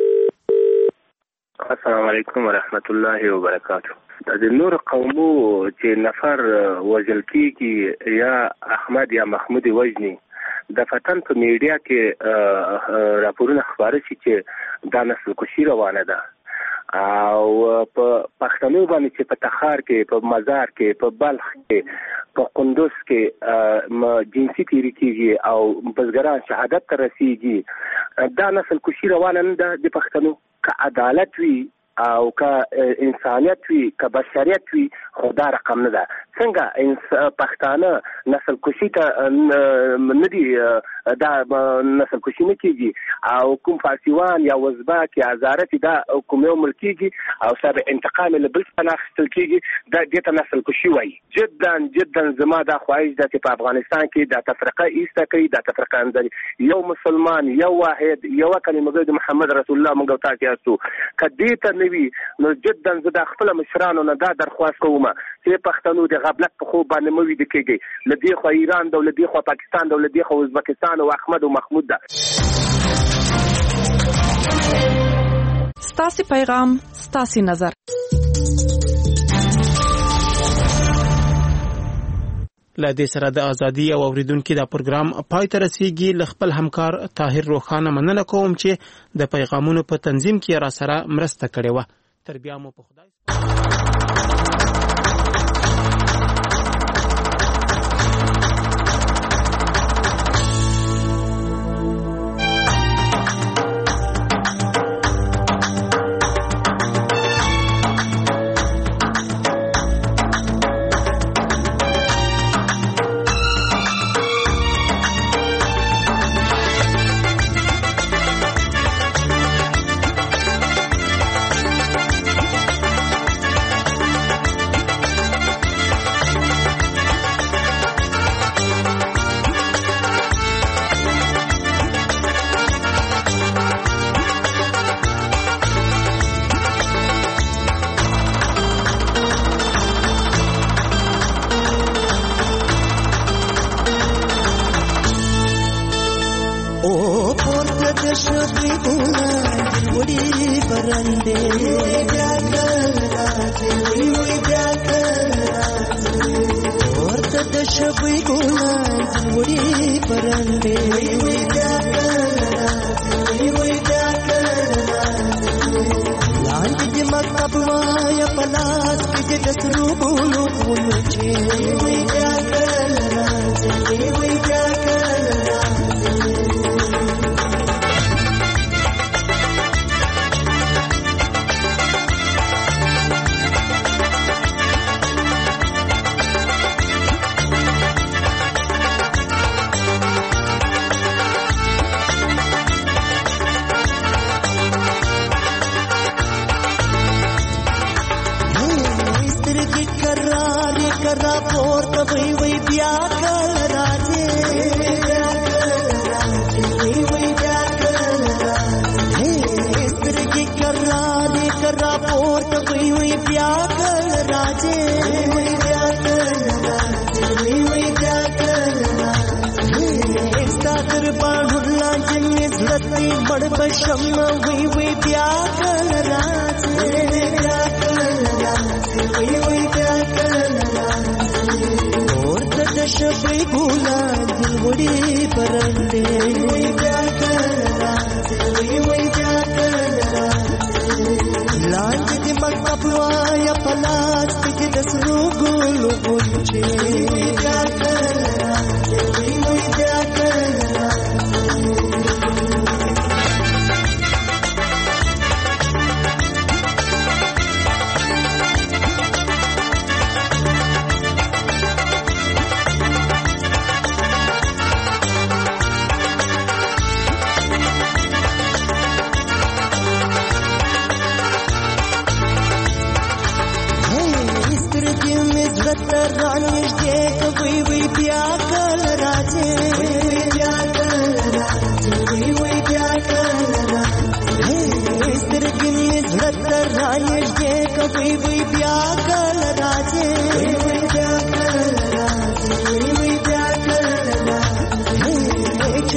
السلام علیکم ورحمت الله وبرکاته. د نور قومو چې نفر وژل کېږي یا احمد یا محمود وژني، د فتن په میډیا کې راپورونه خپاره شي چې دا نسل کشي روانه ده او په پښتنو باندې چې په تخار کې، په مزار کې، په بلخ کې، په قندوز کې جنسي تیری کېږي او بزګران شهادت ته رسېږي. دا نسل کشي روانه نه ده د پښتنو. که عدالت وي او که انسانیت وي، که بشریت وي، خو دا رقم نه ده. څنګه پښتانه نسل کشي ته نه دي، دا نسل کشي نه کېږي او کوم فارسیوان یا وزبک یا هزاره چې دا کوم یو ملک کېږي او سبب انتقام له بل څخه نه اخیستل کېږي، دا دې ته نسل کشي وایي. جدا جدا زما دا خواهش ده چې په افغانستان کې دا تفرقه ایسته کوي، دا تفرقه اندري یو مسلمان، یو واحد، یو کلمه د محمد رسول الله موږ ته تاسو که دې ته نه وي نو جدا زه د خپل مشرانو نه دا درخواست کوم چې پښتنو د غفلت په خوب باندې مو ویده کېږي. له دې خوا ایران ده، له دې خوا پاکستان ده، له دې خوا ازبکستان او احمد او محمود ده. ستاسو پیغام، ستاسو نظر. له دې سره د ازادي او اوریدونکو دا پروګرام پای ته رسیږي. ل خپل همکار طاهر روخانه مننه کوم چې د پیغامونو په تنظیم کې را سره مرسته کړې و. تر بیا مو په خدای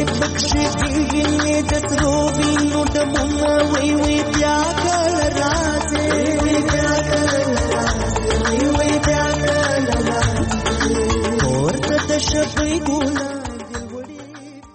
بکشي کېږي د سرو وینو ډمونه وی وی بیا کله راځي وی بیا کله راځي وی بیا کله راځي ورته د شپې ګوله